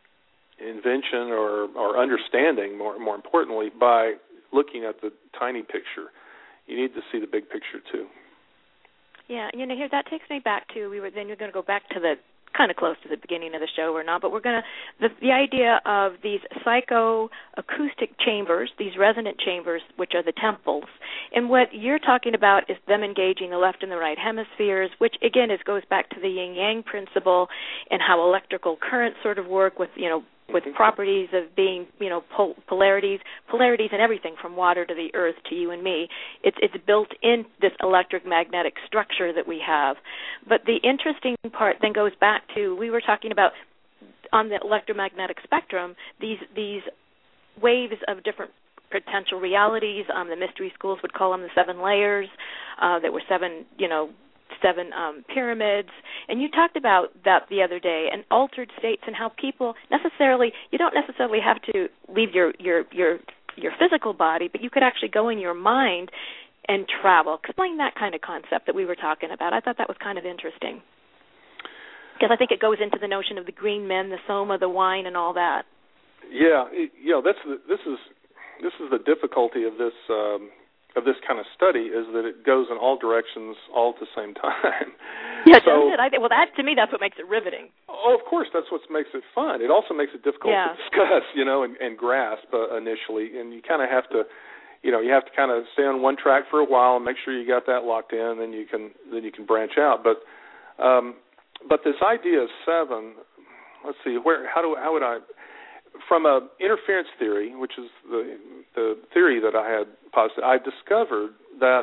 invention or, or understanding, more more importantly, by looking at the tiny picture. You need to see the big picture too. Yeah, you know, here that takes me back to we were then you're going to go back to the kind of close to the beginning of the show or not, but we're going to the the idea of these psychoacoustic chambers, these resonant chambers, which are the temples, and what you're talking about is them engaging the left and the right hemispheres, which again is goes back to the yin yang principle and how electrical currents sort of work with you know. with properties of being, you know, pol- polarities, polarities in everything from water to the earth to you and me. It's it's built in this electric magnetic structure that we have. But the interesting part then goes back to, we were talking about on the electromagnetic spectrum, these these waves of different potential realities. Um, the mystery schools would call them the seven layers. Uh, there were seven, you know, seven um, pyramids, and you talked about that the other day, and altered states, and how people necessarily, you don't necessarily have to leave your your your your physical body, but you could actually go in your mind and travel. Explain that kind of concept that we were talking about. I thought that was kind of interesting, because I think it goes into the notion of the green men, the soma, the wine, and all that. Yeah, you know, that's the, this is this is the difficulty of this. Um, of this kind of study is that it goes in all directions all at the same time. Yeah, so, doesn't it? I think, well, that to me, that's what makes it riveting. Oh, of course, that's what makes it fun. It also makes it difficult yeah. to discuss, you know, and, and grasp uh, initially. And you kind of have to, you know, you have to kind of stay on one track for a while and make sure you got that locked in, then you can then you can branch out. But um, but this idea of seven, let's see, where how do how would I? From a interference theory, which is the the theory that I had posited, I discovered that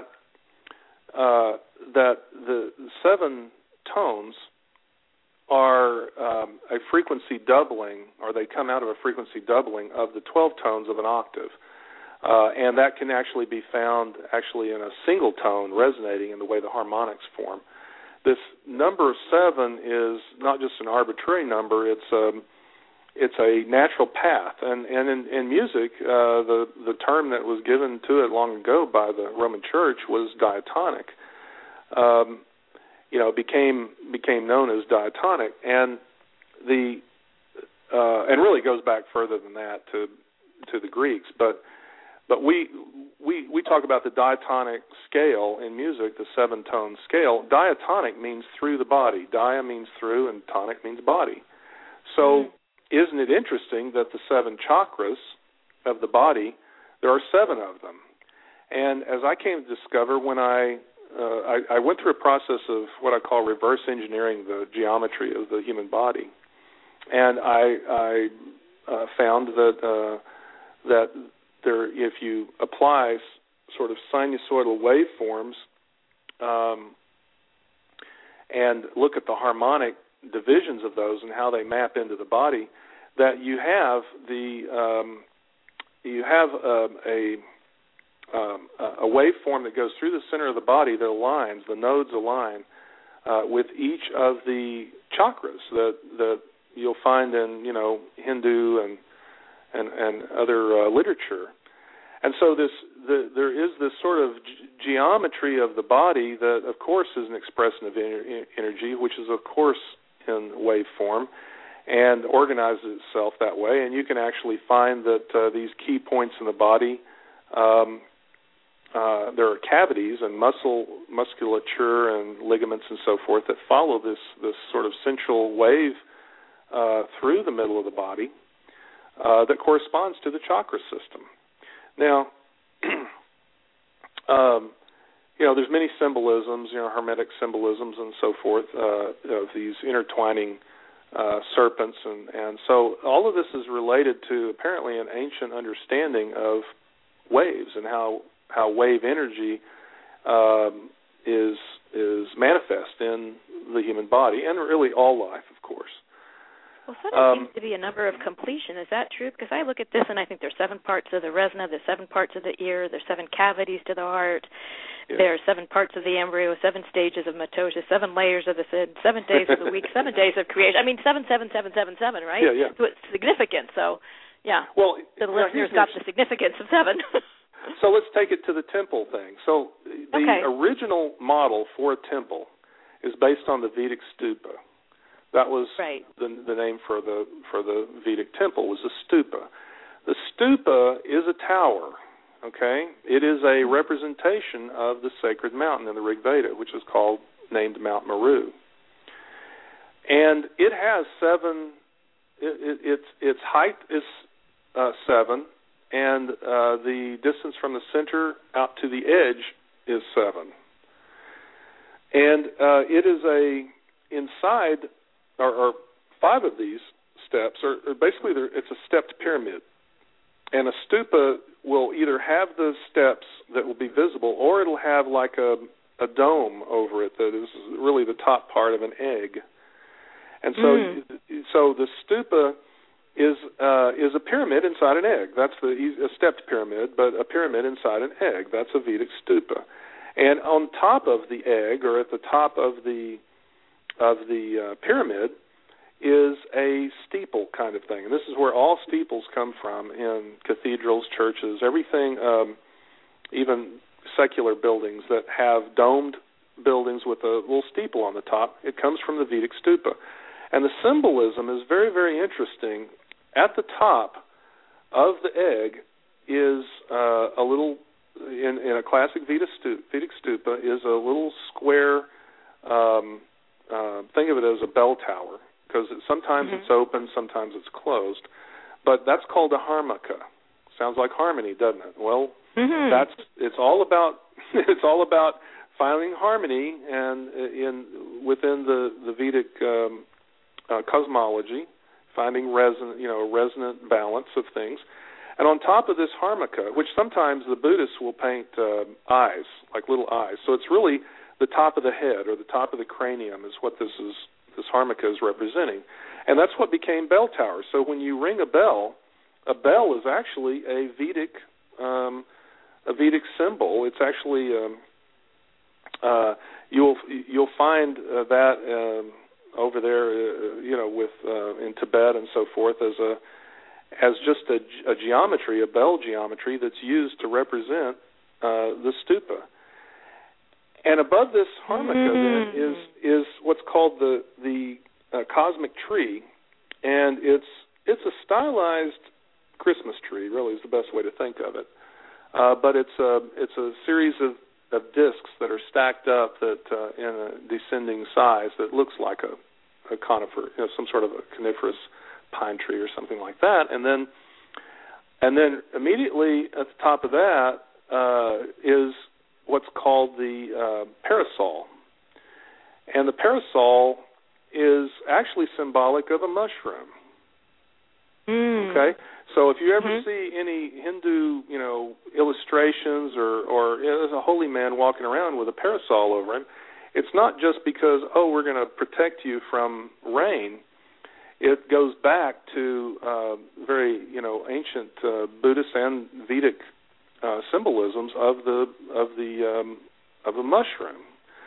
uh, that the seven tones are um, a frequency doubling, or they come out of a frequency doubling of the twelve tones of an octave, uh, and that can actually be found actually in a single tone resonating in the way the harmonics form. This number seven is not just an arbitrary number; it's um, It's a natural path, and and in, in music, uh, the the term that was given to it long ago by the Roman Church was diatonic. Um, you know, became became known as diatonic, and the uh, and really goes back further than that to to the Greeks. But but we we we talk about the diatonic scale in music, the seven tone scale. Diatonic means through the body. Dia means through, and tonic means body. So. Mm-hmm. Isn't it interesting that the seven chakras of the body, there are seven of them? And as I came to discover when I, uh, I, I went through a process of what I call reverse engineering the geometry of the human body, and I, I uh, found that uh, that there, if you apply sort of sinusoidal waveforms um, and look at the harmonic divisions of those and how they map into the body, that you have the um, you have um, a um, a waveform that goes through the center of the body that aligns, the nodes align uh, with each of the chakras that that you'll find in you know Hindu and and, and other uh, literature. And so this the, there is this sort of g- geometry of the body that, of course, is an expression of ener- energy, which is, of course, in wave form, and organizes itself that way. And you can actually find that uh, these key points in the body, um, uh, there are cavities and muscle musculature and ligaments and so forth that follow this this sort of central wave uh, through the middle of the body uh, that corresponds to the chakra system. Now, um, you know, there's many symbolisms, you know, hermetic symbolisms and so forth uh, of these intertwining uh, serpents, and, and so all of this is related to apparently an ancient understanding of waves and how how wave energy um, is is manifest in the human body and really all life, of course. Well, so there um, seems to be a number of completion. Is that true? Because I look at this and I think there's seven parts of the resina, there's seven parts of the ear, there's seven cavities to the heart, yeah. there are seven parts of the embryo, seven stages of mitosis, seven layers of the sin, seven days of the week, seven days of creation. I mean, seven, seven, seven, seven, seven, right? Yeah, yeah. So it's significant. So, yeah. Well, so the listeners got the significance of seven. So let's take it to the temple thing. So the okay. original model for a temple is based on the Vedic stupa. That was right. the, the name for the for the Vedic temple was a stupa. The stupa is a tower, okay? It is a representation of the sacred mountain in the Rig Veda, which is called, named Mount Meru. And it has seven, it, it, its, its height is uh, seven, and uh, the distance from the center out to the edge is seven. And uh, it is a, inside, or, or five of these steps, are, are basically it's a stepped pyramid. And a stupa will either have the steps that will be visible, or it'll have like a, a dome over it that is really the top part of an egg. And so, mm. so the stupa is uh, is a pyramid inside an egg. That's the a stepped pyramid, but a pyramid inside an egg. That's a Vedic stupa. And on top of the egg, or at the top of the of the uh, pyramid, is a steeple kind of thing. And this is where all steeples come from in cathedrals, churches, everything, um, even secular buildings that have domed buildings with a little steeple on the top. It comes from the Vedic stupa. And the symbolism is very, very interesting. At the top of the egg is uh, a little, in, in a classic Vedic stupa, is a little square, um, uh, think of it as a bell tower, because it, sometimes mm-hmm. it's open, sometimes it's closed. But that's called a harmika. Sounds like harmony, doesn't it? Well, mm-hmm. that's it's all about it's all about finding harmony and in within the the Vedic um, uh, cosmology, finding resonant you know resonant balance of things. And on top of this harmika, which sometimes the Buddhists will paint uh, eyes, like little eyes. So it's really the top of the head or the top of the cranium is what this is. This harmika is representing. And that's what became bell towers. So when you ring a bell, a bell is actually a Vedic um, a Vedic symbol. It's actually um, uh, you'll you'll find uh, that um, over there, uh, you know, with uh, in Tibet and so forth as a as just a, a geometry, a bell geometry that's used to represent uh, the stupa. And above this harmika mm. then is is what's called the the uh, cosmic tree, and it's it's a stylized Christmas tree. Really, is the best way to think of it. Uh, but it's a it's a series of, of discs that are stacked up that uh, in a descending size that looks like a, a conifer, you know, some sort of a coniferous pine tree or something like that. And then and then immediately at the top of that uh, is what's called the uh, parasol. And the parasol is actually symbolic of a mushroom. Mm. Okay? So if you ever mm-hmm. see any Hindu, you know, illustrations or, or you know, there's a holy man walking around with a parasol over him, it's not just because, oh, we're going to protect you from rain. It goes back to uh, very, you know, ancient uh, Buddhist and Vedic Uh, symbolisms of the of the um, of a mushroom.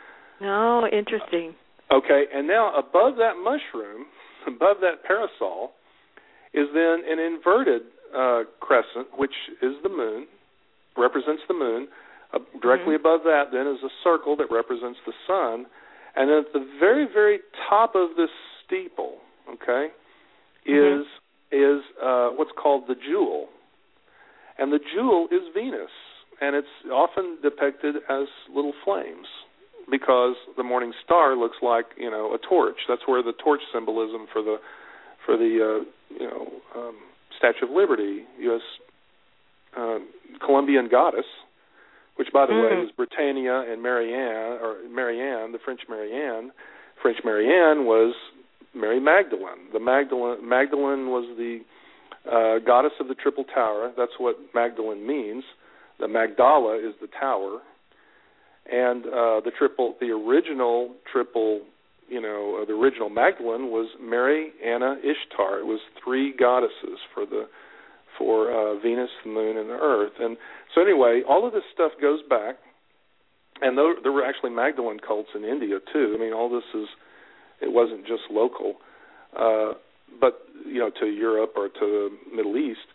Oh, interesting. Uh, okay, and now above that mushroom, above that parasol, is then an inverted uh, crescent, which is the moon, represents the moon. Uh, directly mm-hmm. above that, then, is a circle that represents the sun, and then at the very, very top of this steeple, okay, is mm-hmm. is uh, what's called the jewel. And the jewel is Venus, and it's often depicted as little flames because the morning star looks like, you know, a torch. That's where the torch symbolism for the for the uh, you know um, Statue of Liberty, U S Uh, Colombian goddess, which by the mm. way is Britannia and Marianne, or Marianne, the French Marianne. French Marianne was Mary Magdalene. The Magdalene Magdalene was the Uh, goddess of the Triple Tower. That's what Magdalene means. The Magdala is the tower, and uh, the triple, the original triple, you know, uh, the original Magdalene was Mary, Anna, Ishtar. It was three goddesses for the for uh, Venus, the Moon, and the Earth. And so anyway, all of this stuff goes back, and there, there were actually Magdalene cults in India too. I mean, all this is, it wasn't just local. Uh, but, you know, to Europe or to the Middle East.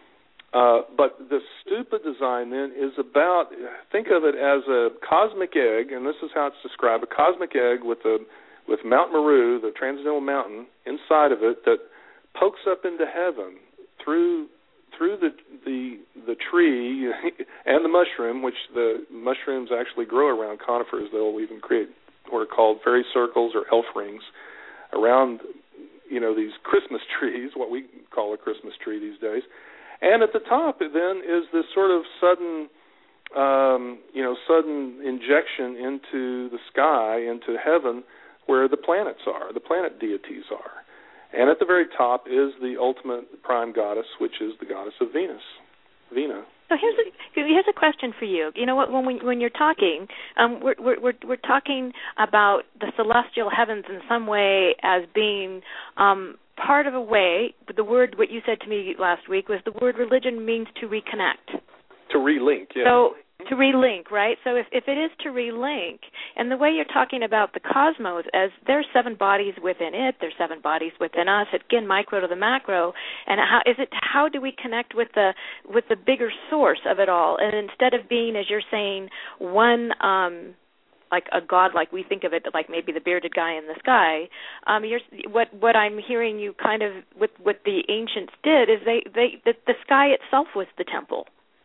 Uh, but the stupa design then is about, think of it as a cosmic egg, and this is how it's described, a cosmic egg with a, with Mount Meru, the transcendental mountain, inside of it that pokes up into heaven through through the the the tree and the mushroom, which the mushrooms actually grow around conifers. They'll even create what are called fairy circles or elf rings around, you know, these Christmas trees, what we call a Christmas tree these days. And at the top, then, is this sort of sudden, um, you know, sudden injection into the sky, into heaven, where the planets are, the planet deities are. And at the very top is the ultimate prime goddess, which is the goddess of Venus, Vena. So here's a here's a question for you. You know what? When we, when you're talking, um, we're we're we're talking about the celestial heavens in some way as being um, part of a way. But the word, what you said to me last week, was the word religion means to reconnect. To relink, yeah. So to relink, right? So if, if it is to relink, and the way you're talking about the cosmos as there's seven bodies within it, there's seven bodies within us, again, micro to the macro, and how is it? How do we connect with the with the bigger source of it all? And instead of being, as you're saying, one um, like a god, like we think of it, like maybe the bearded guy in the sky. Um, you're, what what I'm hearing you kind of what what the ancients did is they they the, the sky itself was the temple.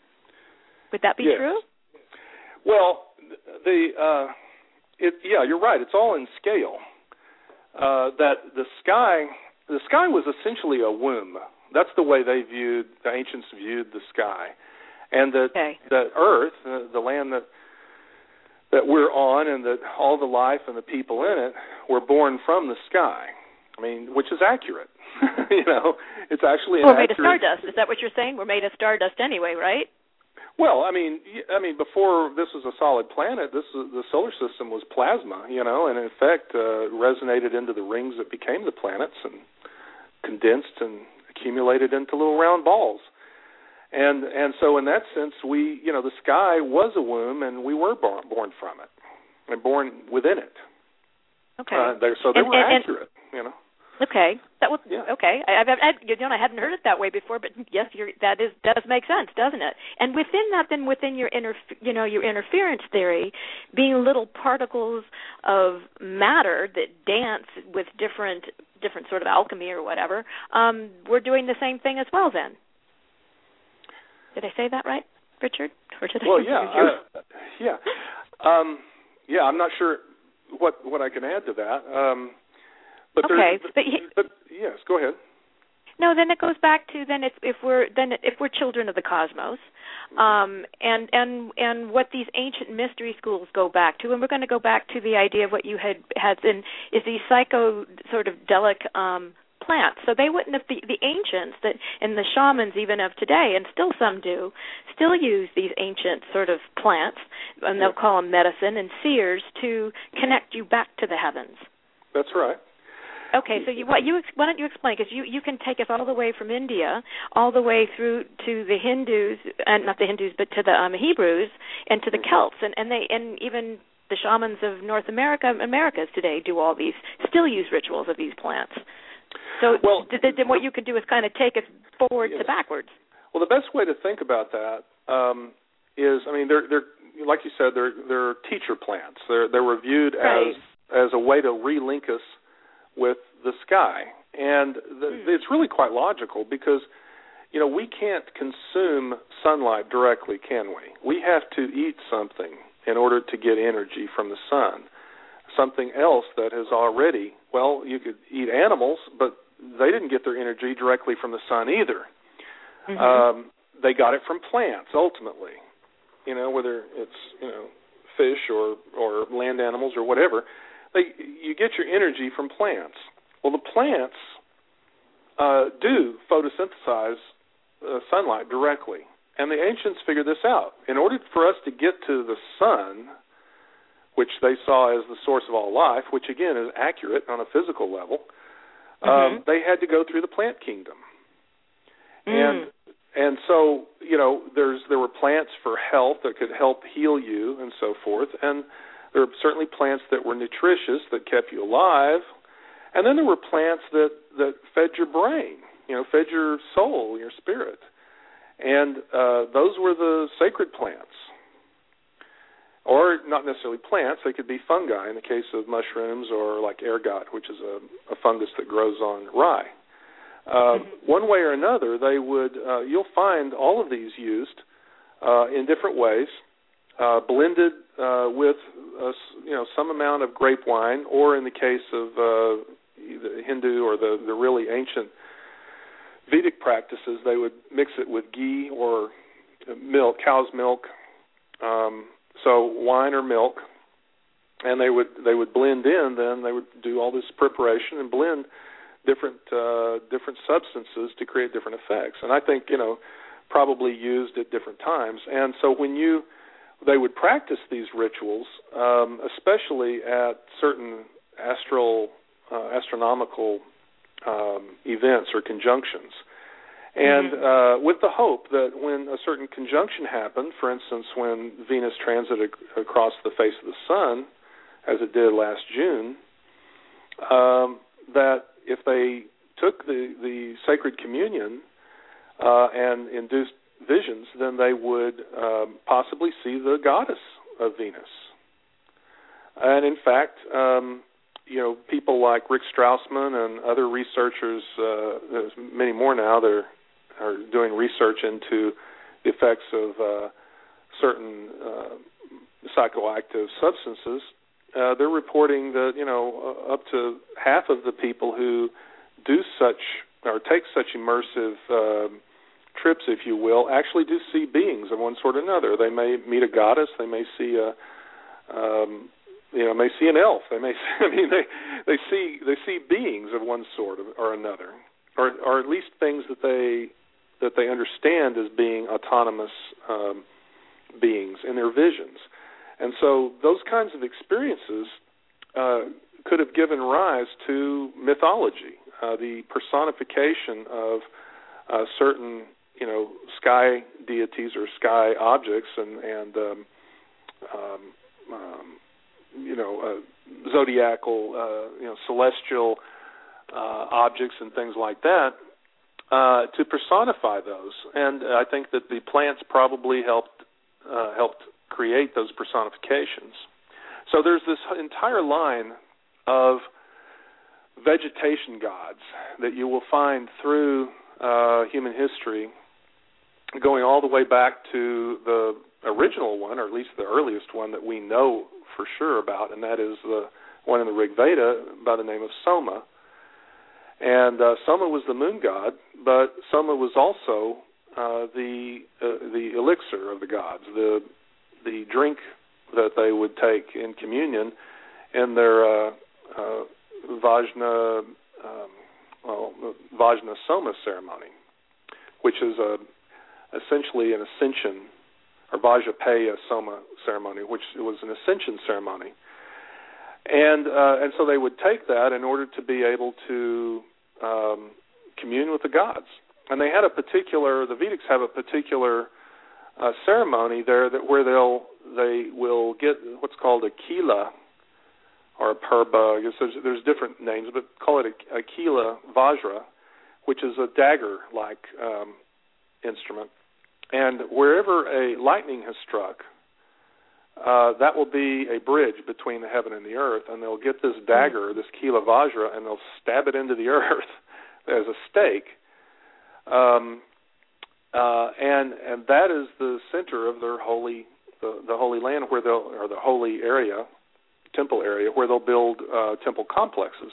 Would that be yes. true? Well, the uh, it, yeah, you're right. It's all in scale. Uh, that the sky, the sky was essentially a womb. That's the way they viewed the ancients viewed the sky, and that okay. that Earth, uh, the land that that we're on, and that all the life and the people in it were born from the sky. I mean, which is accurate. you know, it's actually an well, we're made accurate, of stardust. Is that what you're saying? We're made of stardust anyway, right? Well, I mean, I mean, before this was a solid planet, this was, the solar system was plasma, you know, and in effect uh, resonated into the rings that became the planets and condensed and accumulated into little round balls. And and so in that sense, we, you know, the sky was a womb, and we were born, born from it and born within it. Okay. Uh, so they and, were and, accurate, and, you know. Okay, that was yeah. okay. I, I, I, you know, I hadn't heard it that way before, but yes, you're, that is does make sense, doesn't it? And within that, then within your inter, you know, your interference theory, being little particles of matter that dance with different different sort of alchemy or whatever, um, we're doing the same thing as well. Then, did I say that right, Richard? Or did well, I yeah, uh, yeah, um, yeah. I'm not sure what what I can add to that. Um, But okay, but, but, he, but yes, go ahead. No, then it goes back to then if, if we're then if we're children of the cosmos, um, and and and what these ancient mystery schools go back to, and we're going to go back to the idea of what you had had in is these psycho sort of delic um, plants. So they wouldn't have the, the ancients that and the shamans even of today, and still some do, still use these ancient sort of plants, and they'll call them medicine and seers to connect you back to the heavens. That's right. Okay, so you, what you why don't you explain? Because you, you can take us all the way from India, all the way through to the Hindus, and not the Hindus, but to the um, Hebrews and to the Celts, and, and they and even the shamans of North America, Americas today do all these, still use rituals of these plants. So well, th- th- then what you could do is kind of take us forward yes. to backwards. Well, the best way to think about that um, is, I mean, they're they're like you said, they're they're teacher plants. They're they were viewed right. as as a way to relink us with the sky, and the, mm. it's really quite logical because, you know, we can't consume sunlight directly, can we? We have to eat something in order to get energy from the sun, something else that has already, well, you could eat animals, but they didn't get their energy directly from the sun either. Mm-hmm. Um, they got it from plants, ultimately, you know, whether it's, you know, fish or, or land animals or whatever. They, you get your energy from plants. Well, the plants uh, do photosynthesize uh, sunlight directly, and the ancients figured this out. In order for us to get to the sun, which they saw as the source of all life, which again is accurate on a physical level, mm-hmm. um, they had to go through the plant kingdom. Mm. And and so, you know, there's there were plants for health that could help heal you and so forth, and there were certainly plants that were nutritious that kept you alive. And then there were plants that, that fed your brain, you know, fed your soul, your spirit. And uh, those were the sacred plants. Or not necessarily plants, they could be fungi in the case of mushrooms, or like ergot, which is a, a fungus that grows on rye. Uh, one way or another, they would. Uh, you'll find all of these used uh, in different ways, uh, blended uh, with uh, you know some amount of grape wine, or in the case of uh, the Hindu or the, the really ancient Vedic practices, they would mix it with ghee or milk, cow's milk, um, so wine or milk, and they would they would blend in. Then they would do all this preparation and blend different uh, different substances to create different effects. And I think you know probably used at different times. And so when you they would practice these rituals, um, especially at certain astral uh, astronomical um, events or conjunctions. And uh, with the hope that when a certain conjunction happened, for instance, when Venus transited across the face of the sun, as it did last June, um, that if they took the, the sacred communion uh, and induced visions, then they would um, possibly see the goddess of Venus. And in fact, um, you know, people like Rick Strassman and other researchers, uh, there's many more now, they're are doing research into the effects of uh, certain uh, psychoactive substances. Uh, they're reporting that, you know, uh, up to half of the people who do such or take such immersive uh, trips, if you will, actually do see beings of one sort or another. They may meet a goddess. They may see a, um, you know, may see an elf. They may, see, I mean, they they see they see beings of one sort or another, or or at least things that they that they understand as being autonomous um, beings in their visions. And so those kinds of experiences uh, could have given rise to mythology, uh, the personification of uh, certain, you know, sky deities or sky objects and, and um, um, um, you know, uh, zodiacal, uh, you know, celestial uh, objects and things like that, uh, to personify those. And I think that the plants probably helped uh, helped create those personifications. So there's this entire line of vegetation gods that you will find through uh, human history, going all the way back to the original one, or at least the earliest one that we know for sure about, and that is the one in the Rig Veda by the name of Soma. And uh, Soma was the moon god, but Soma was also uh, the uh, the elixir of the gods, the the drink that they would take in communion in their uh, uh, Vajna um, well, Vajna Soma ceremony, which is a essentially an ascension, or Vajrapeya Soma ceremony, which was an ascension ceremony. And uh, and so they would take that in order to be able to um, commune with the gods. And they had a particular, the Vedics have a particular uh, ceremony there that where they'll they will get what's called a kila or a purba. I guess there's, there's different names, but call it a, a kila vajra, which is a dagger-like um, instrument. And wherever a lightning has struck, uh, that will be a bridge between the heaven and the earth, and they'll get this dagger, this kila vajra, and they'll stab it into the earth as a stake. Um, uh, and and that is the center of their holy, the, the holy land where they'll, or the holy area, temple area, where they'll build uh, temple complexes.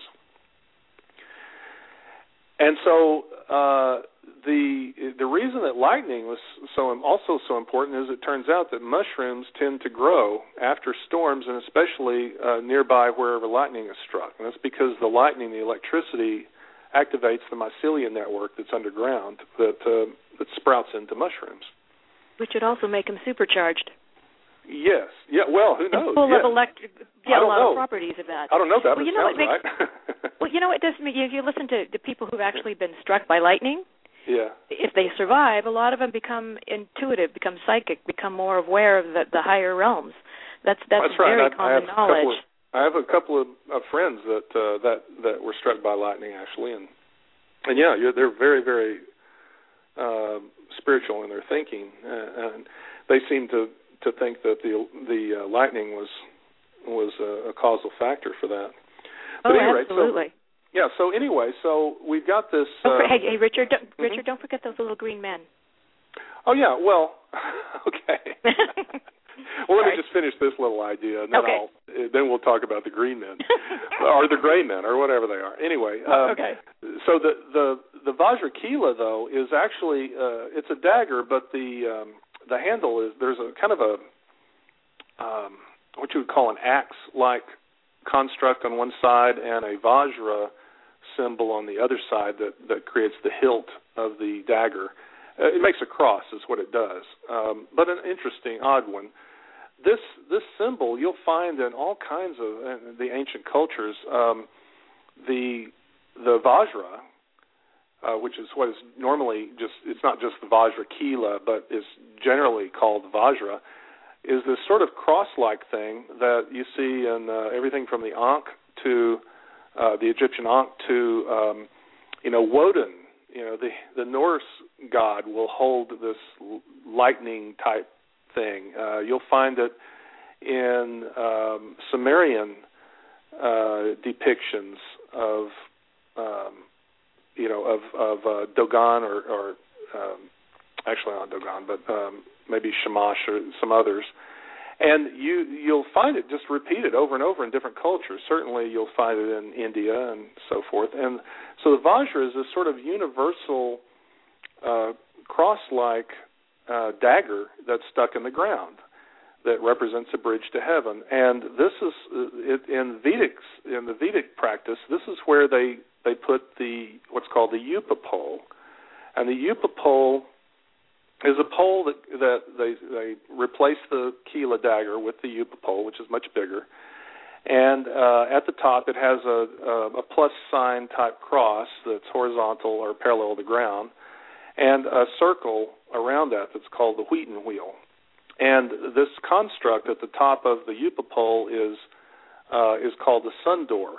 And so uh, the the reason that lightning was so also so important is it turns out that mushrooms tend to grow after storms, and especially uh, nearby wherever lightning is struck. And that's because the lightning, the electricity, activates the mycelium network that's underground that uh, that sprouts into mushrooms. Which would also make them supercharged. Yes. Yeah. Well, who knows? And full yes. of electric, yeah, I don't a lot know. of properties of that. I don't know that. Well, It you know sounds what makes, right. well, you know what does make if you listen to the people who've actually been struck by lightning. Yeah. If they survive, a lot of them become intuitive, become psychic, become more aware of the, the higher realms. That's that's, that's right. very I, common I knowledge. Of, I have a couple of, of friends that uh, that that were struck by lightning actually, and and yeah, you're, they're very very uh, spiritual in their thinking, uh, and they seem to, to think that the the uh, lightning was was a, a causal factor for that. Oh, But anyway, absolutely. yeah. So anyway, so we've got this. Oh, Uh, hey, hey, Richard, don't, mm-hmm. Richard, don't forget those little green men. Oh yeah. Well, okay. Well, let Sorry. me just finish this little idea, and then okay. I'll then we'll talk about the green men or the gray men or whatever they are. Anyway, um, okay. So the the the Vajrakila though is actually uh, it's a dagger, but the um, the handle is there's a kind of a um, what you would call an axe-like construct on one side and a Vajra symbol on the other side that that creates the hilt of the dagger. Uh, it makes a cross, is what it does, um, but an interesting, odd one. This this symbol you'll find in all kinds of uh, the ancient cultures. Um, the the Vajra, uh, which is what is normally just, it's not just the Vajrakila, but is generally called Vajra, is this sort of cross-like thing that you see in uh, everything from the Ankh to uh, the Egyptian Ankh to, um, you know, Woden. You know, the the Norse god will hold this lightning type thing. Uh, you'll find it in um, Sumerian uh, depictions of, um, you know, of of uh, Dogon or, or um, actually not Dogon, but um, maybe Shamash or some others. And you, you'll find it just repeated over and over in different cultures. Certainly you'll find it in India and so forth. And so the Vajra is this sort of universal uh, cross-like uh, dagger that's stuck in the ground that represents a bridge to heaven. And this is, uh, it, in Vedic, in the Vedic practice, this is where they, they put the what's called the Yupa pole. And the Yupa pole is a pole that that they they replace the Kila dagger with the Yupa pole, which is much bigger, and uh, at the top it has a, a, a plus sign type cross that's horizontal or parallel to the ground, and a circle around that that's called the Wheaton wheel. And this construct at the top of the Yupa pole is uh, is called the sun door.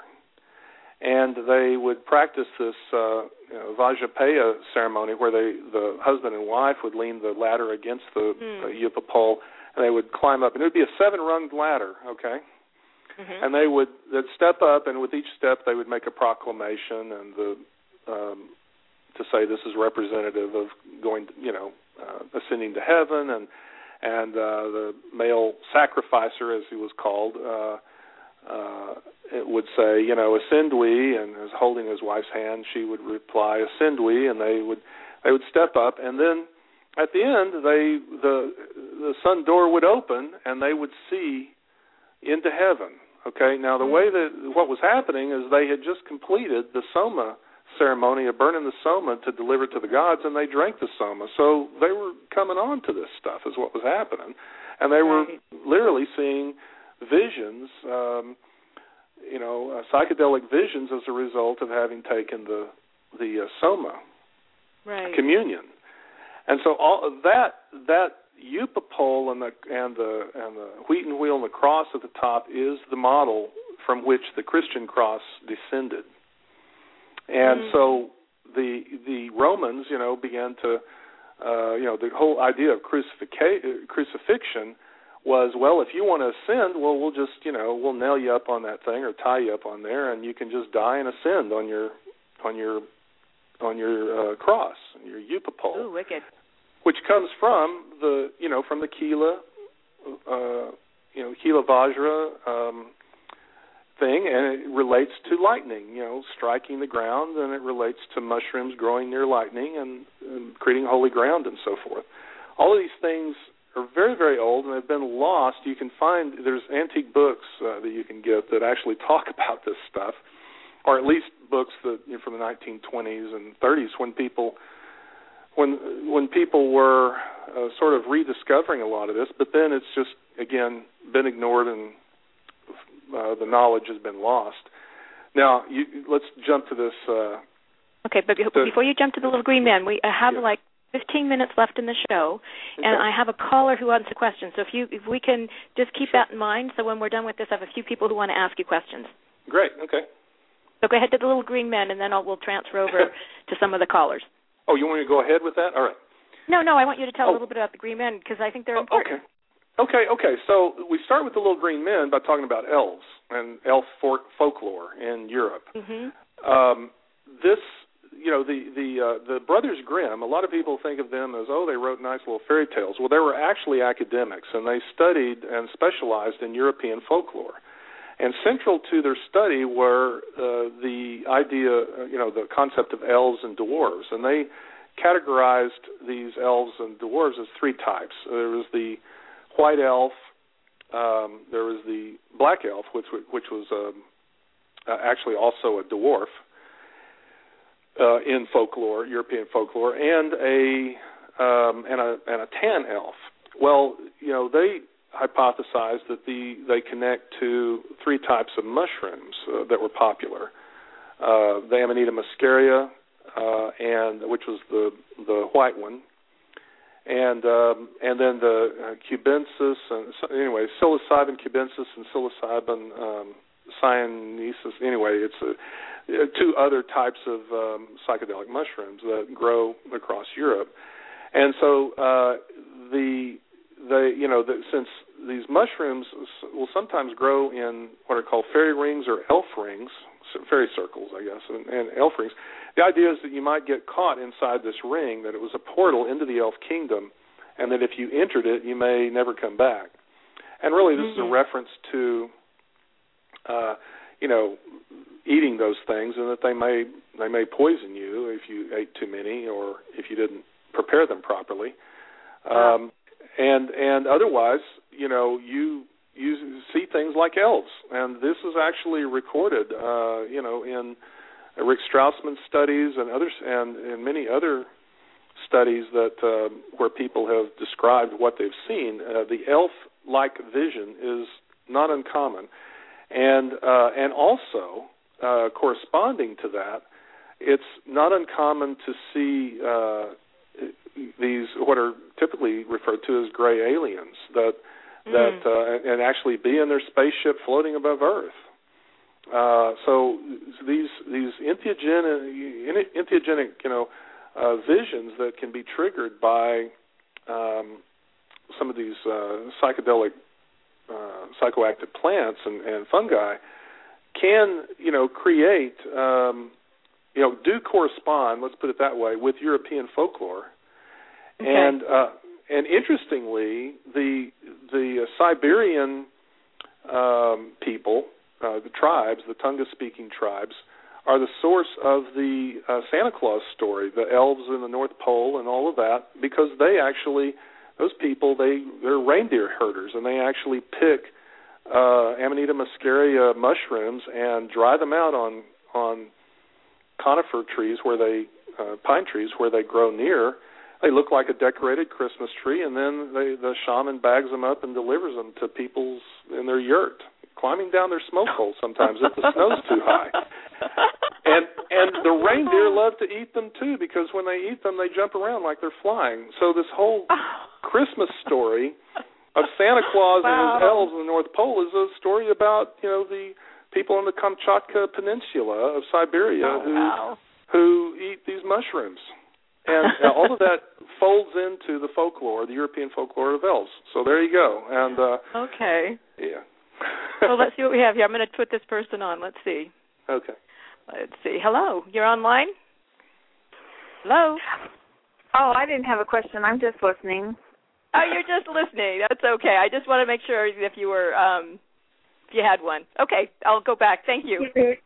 And they would practice this uh, you know, Vajrapeya ceremony where they, the husband and wife would lean the ladder against the, mm. the Yupa pole, and they would climb up. And it would be a seven-runged ladder, okay? Mm-hmm. And they would they'd step up, and with each step they would make a proclamation and the um, to say this is representative of going, you know, uh, ascending to heaven, and and uh, the male sacrificer, as he was called, uh, uh, it would say, you know, ascend we, and as holding his wife's hand, she would reply, ascend we, and they would they would step up, and then at the end, they the the sun door would open, and they would see into heaven. Okay, now the way that what was happening is they had just completed the soma ceremony of burning the soma to deliver it to the gods, and they drank the soma, so they were coming on to this stuff is what was happening, and they were right. literally seeing visions, um, you know, uh, psychedelic visions as a result of having taken the the uh, soma right. communion, and so all of that that Yupa pole and the and the and the Wheaton wheel and the cross at the top is the model from which the Christian cross descended, and mm. so the the Romans, you know, began to, uh, you know, the whole idea of crucifica- crucifixion. was, well, if you want to ascend, well, we'll just, you know, we'll nail you up on that thing or tie you up on there, and you can just die and ascend on your on your on your uh, cross, your Yupa pole. Ooh, wicked. Which comes from the, you know, from the Kila, uh, you know, Kila Vajra um, thing, and it relates to lightning, you know, striking the ground, and it relates to mushrooms growing near lightning and, and creating holy ground and so forth. All of these things are very, very old and have been lost. You can find, there's antique books uh, that you can get that actually talk about this stuff, or at least books that, you know, from the nineteen twenties and thirties when people when when people were uh, sort of rediscovering a lot of this, but then it's just, again, been ignored and uh, the knowledge has been lost. Now, you, let's jump to this. Uh, okay, but the, before you jump to the little green man, we have yeah. like fifteen minutes left in the show, and okay. I have a caller who wants a question. So if you if we can just keep sure. that in mind, so when we're done with this, I have a few people who want to ask you questions. Great, okay. So go ahead to the little green man, and then I'll, we'll transfer over to some of the callers. Oh, you want me to go ahead with that? All right. No, no, I want you to tell oh. a little bit about the green men, because I think they're oh, important. Okay, okay, okay. So we start with the little green men by talking about elves and elf folk- folklore in Europe. Mm-hmm. um, this, you know, the the uh, the Brothers Grimm. A lot of people think of them as, oh, they wrote nice little fairy tales. Well, they were actually academics, and they studied and specialized in European folklore. And central to their study were uh, the idea, you know, the concept of elves and dwarves, and they categorized these elves and dwarves as three types. There was the white elf, um, there was the black elf, which which was um, uh, actually also a dwarf uh, in folklore, European folklore, and a um, and a and a tan elf. Well, you know, they hypothesized that the they connect to three types of mushrooms uh, that were popular: uh, the Amanita muscaria, uh, and which was the the white one, and um, and then the uh, cubensis, and so, anyway, psilocybin cubensis and psilocybin um, cyanesis. Anyway, it's uh, two other types of um, psychedelic mushrooms that grow across Europe, and so uh, the They, you know, that since these mushrooms will sometimes grow in what are called fairy rings or elf rings, fairy circles, I guess, and, and elf rings. The idea is that you might get caught inside this ring, that it was a portal into the elf kingdom, and that if you entered it, you may never come back. And really, this mm-hmm. is a reference to, uh, you know, eating those things, and that they may they may poison you if you ate too many or if you didn't prepare them properly. Wow. Um, And and otherwise, you know, you you see things like elves, and this is actually recorded, uh, you know, in Rick Strassman's studies and others, and in many other studies that uh, where people have described what they've seen. Uh, the elf-like vision is not uncommon, and uh, and also uh, corresponding to that, it's not uncommon to see. Uh, these what are typically referred to as gray aliens that mm. that uh, and actually be in their spaceship floating above Earth. Uh, so these these entheogenic, entheogenic you know uh, visions that can be triggered by um, some of these uh, psychedelic uh, psychoactive plants and, and fungi can you know create um, you know do correspond, let's put it that way, with European folklore. Okay. And uh, and interestingly, the the uh, Siberian um, people, uh, the tribes, the Tungus-speaking tribes, are the source of the uh, Santa Claus story, the elves in the North Pole and all of that, because they actually, those people, they they're reindeer herders, and they actually pick uh, Amanita muscaria mushrooms and dry them out on on conifer trees where they uh, pine trees where they grow near. They look like a decorated Christmas tree, and then they, the shaman bags them up and delivers them to people's in their yurt, climbing down their smoke hole sometimes if the snow's too high. And and the reindeer love to eat them too, because when they eat them, they jump around like they're flying. So this whole Christmas story of Santa Claus wow. and his elves in the North Pole is a story about you know the people on the Kamchatka Peninsula of Siberia oh, who wow. who eat these mushrooms. And uh, all of that folds into the folklore, the European folklore of elves. So there you go. And uh, okay. Yeah. Well, let's see what we have here. I'm going to put this person on. Let's see. Okay. Let's see. Hello. You're online? Hello? Oh, I didn't have a question. I'm just listening. Oh, you're just listening. That's okay. I just want to make sure if you were, um, if you had one. Okay. I'll go back. Thank you.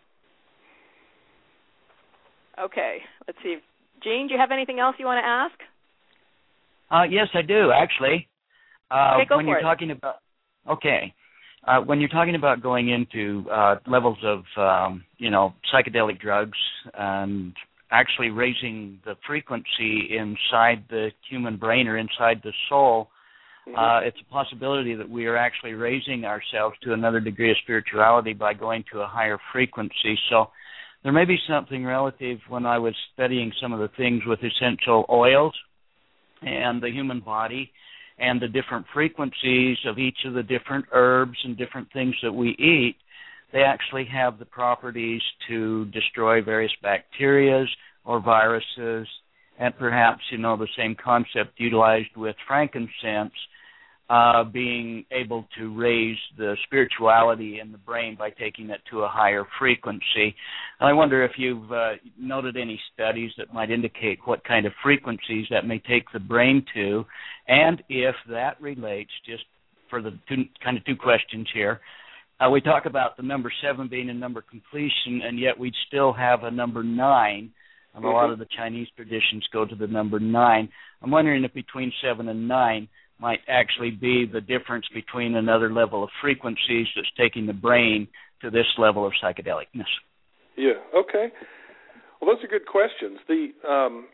Okay. Let's see. Gene, do you have anything else you want to ask? Uh, yes, I do, actually. Uh, okay, go when for you're it. talking about, okay, uh, when you're talking about going into uh, levels of, um, you know, psychedelic drugs and actually raising the frequency inside the human brain or inside the soul, mm-hmm. uh, it's a possibility that we are actually raising ourselves to another degree of spirituality by going to a higher frequency. So there may be something relative when I was studying some of the things with essential oils and the human body and the different frequencies of each of the different herbs and different things that we eat. They actually have the properties to destroy various bacteria or viruses, and perhaps, you know, the same concept utilized with frankincense uh, being able to raise the spirituality in the brain by taking it to a higher frequency. And I wonder if you've uh, noted any studies that might indicate what kind of frequencies that may take the brain to, and if that relates, just for the two, kind of two questions here, uh, we talk about the number seven being a number completion, and yet we'd still have a number nine. And a lot of the Chinese traditions go to the number nine. I'm wondering if between seven and nine might actually be the difference between another level of frequencies that's taking the brain to this level of psychedelicness. Yeah, okay. Well, those are good questions. The um,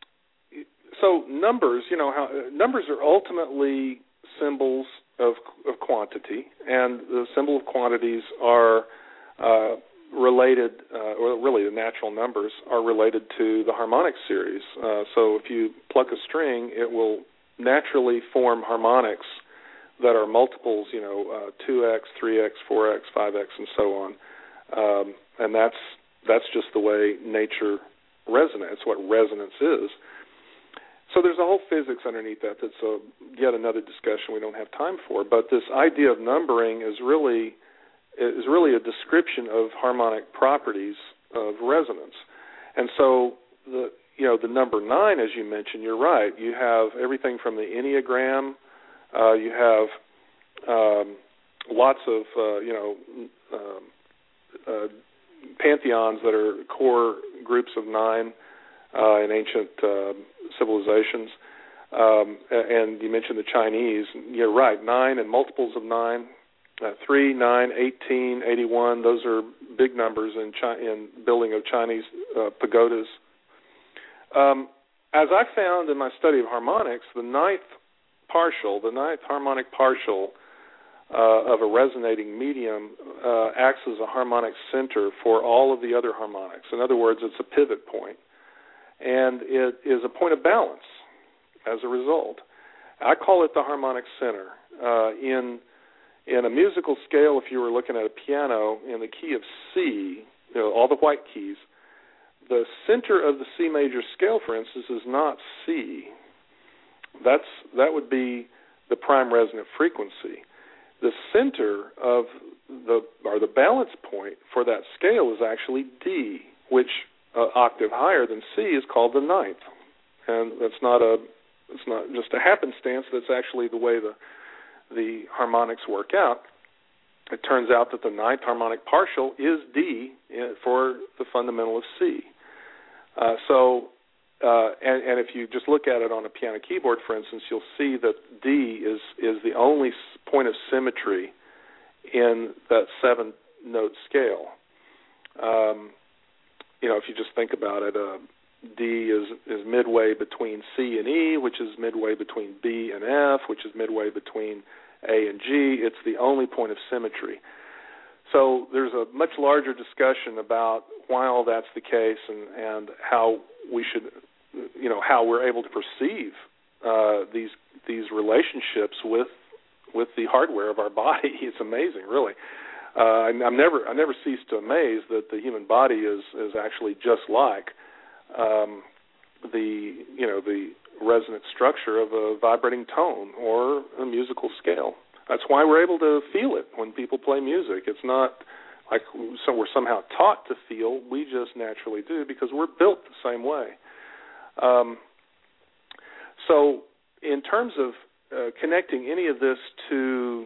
so numbers, you know, how numbers are ultimately symbols of of quantity, and the symbol of quantities are uh, related, uh, or really the natural numbers are related to the harmonic series. Uh, so if you pluck a string, it will naturally form harmonics that are multiples, you know, uh, two x, three x, four x, five x, and so on. Um, and that's that's just the way nature resonates, what resonance is. So there's a whole physics underneath that that's a, yet another discussion we don't have time for. But this idea of numbering is really is really a description of harmonic properties of resonance. And so the you know the number nine, as you mentioned, you're right. You have everything from the Enneagram. Uh, you have um, lots of uh, you know um, uh, pantheons that are core groups of nine uh, in ancient uh, civilizations. Um, and you mentioned the Chinese. You're right, nine and multiples of nine. Uh, three, nine, eighteen, eighty-one, those are big numbers in, Chi- in building of Chinese uh, pagodas. Um, as I found in my study of harmonics, the ninth partial, the ninth harmonic partial uh, of a resonating medium uh, acts as a harmonic center for all of the other harmonics. In other words, it's a pivot point, and it is a point of balance as a result. I call it the harmonic center. Uh, in In a musical scale, if you were looking at a piano in the key of C, you know, all the white keys, the center of the C major scale, for instance, is not C. That's that would be the prime resonant frequency. The center of the or the balance point for that scale is actually D, which uh, octave higher than C is called the ninth, and that's not a it's not just a happenstance. That's actually the way the the harmonics work out. It turns out that the ninth harmonic partial is D for the fundamental of C. Uh, so, uh, and, and if you just look at it on a piano keyboard, for instance, you'll see that D is, is the only point of symmetry in that seven-note scale. Um, you know, if you just think about it, uh, D is, is midway between C and E, which is midway between B and F, which is midway between A and G. It's the only point of symmetry. So there's a much larger discussion about why all that's the case and, and how we should, you know, how we're able to perceive uh, these these relationships with with the hardware of our body. It's amazing, really. Uh, I, I'm never I never cease to amaze that the human body is is actually just like um, the you know the resonant structure of a vibrating tone or a musical scale. That's why we're able to feel it when people play music. It's not like so we're somehow taught to feel. We just naturally do because we're built the same way. Um, so in terms of uh, connecting any of this to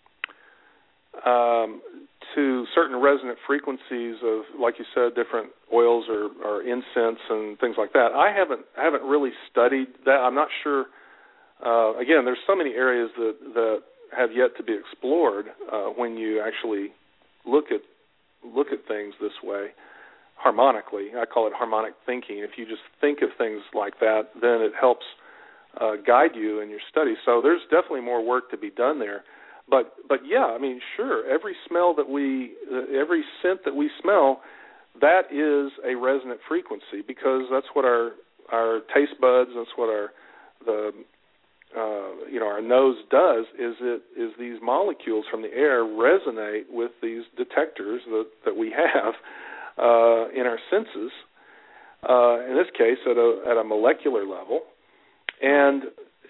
um, to certain resonant frequencies of, like you said, different oils or, or incense and things like that, I haven't I haven't really studied that. I'm not sure. Uh, again, there's so many areas that, that have yet to be explored uh, when you actually look at look at things this way harmonically. I call it harmonic thinking. If you just think of things like that, then it helps uh, guide you in your study. So there's definitely more work to be done there. But but yeah, I mean, sure, every smell that we, uh, every scent that we smell, that is a resonant frequency because that's what our our taste buds, that's what our the uh, you know our nose does. Is it is these molecules from the air resonate with these detectors that that we have uh, in our senses. Uh, in this case, at a at a molecular level, and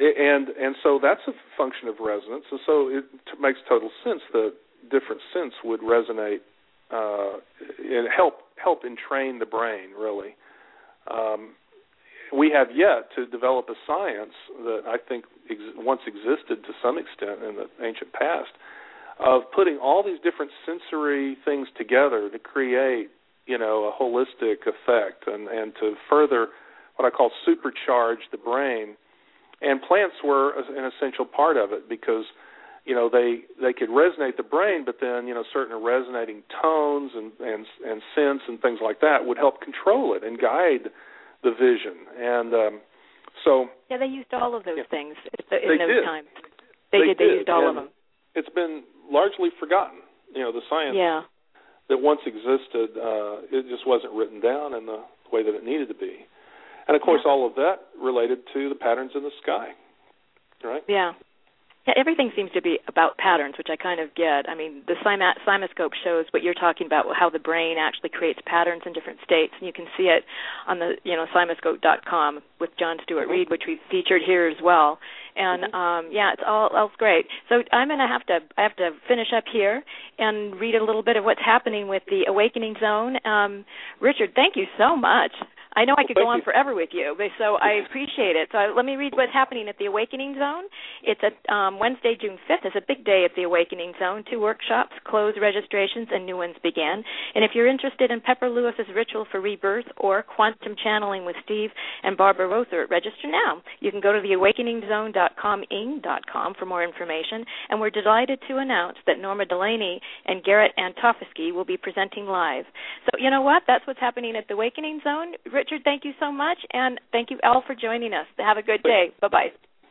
and and so that's a function of resonance, and so it t- makes total sense that different scents would resonate uh, and help help entrain the brain. Really, um, we have yet to develop a science that I think ex- once existed to some extent in the ancient past of putting all these different sensory things together to create, you know, a holistic effect and, and to further what I call supercharge the brain. And plants were an essential part of it because, you know, they they could resonate the brain, but then, you know, certain resonating tones and, and, and scents and things like that would help control it and guide the vision. And um, so... Yeah, they used all of those yeah, things in they those did. times. They, they did. They did. used all and of them. It's been largely forgotten. You know, the science yeah. that once existed, uh, it just wasn't written down in the way that it needed to be. And, of course, yeah. all of that related to the patterns in the sky, right? Yeah. Yeah, everything seems to be about patterns, which I kind of get. I mean, the Cyma- Cymoscope shows what you're talking about, how the brain actually creates patterns in different states, and you can see it on the, you know, cymoscope dot com with John Stewart mm-hmm. Reed, which we've featured here as well. And mm-hmm. um, yeah, it's all else great. So I'm going to have to I have to finish up here and read a little bit of what's happening with the Awakening Zone. Um, Richard, thank you so much. I know I could well, go on you. forever with you, so I appreciate it. So let me read what's happening at the Awakening Zone. It's at um, Wednesday, June fifth. It's a big day at the Awakening Zone. Two workshops, closed registrations, and new ones began. And if you're interested in Pepper Lewis's Ritual for Rebirth or Quantum Channeling with Steve and Barbara Rother, register now. You can go to the awakening zone dot com ing dot com for more information. And we're delighted to announce that Norma Delaney and Garrett Antofsky will be presenting live. So you know what? That's what's happening at the Awakening Zone. Richard, thank you so much, and thank you, Al, for joining us. Have a good day. Bye-bye.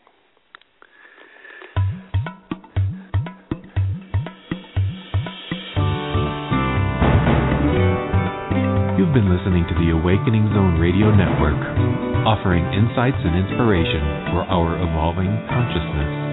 You've been listening to the Awakening Zone Radio Network, offering insights and inspiration for our evolving consciousness.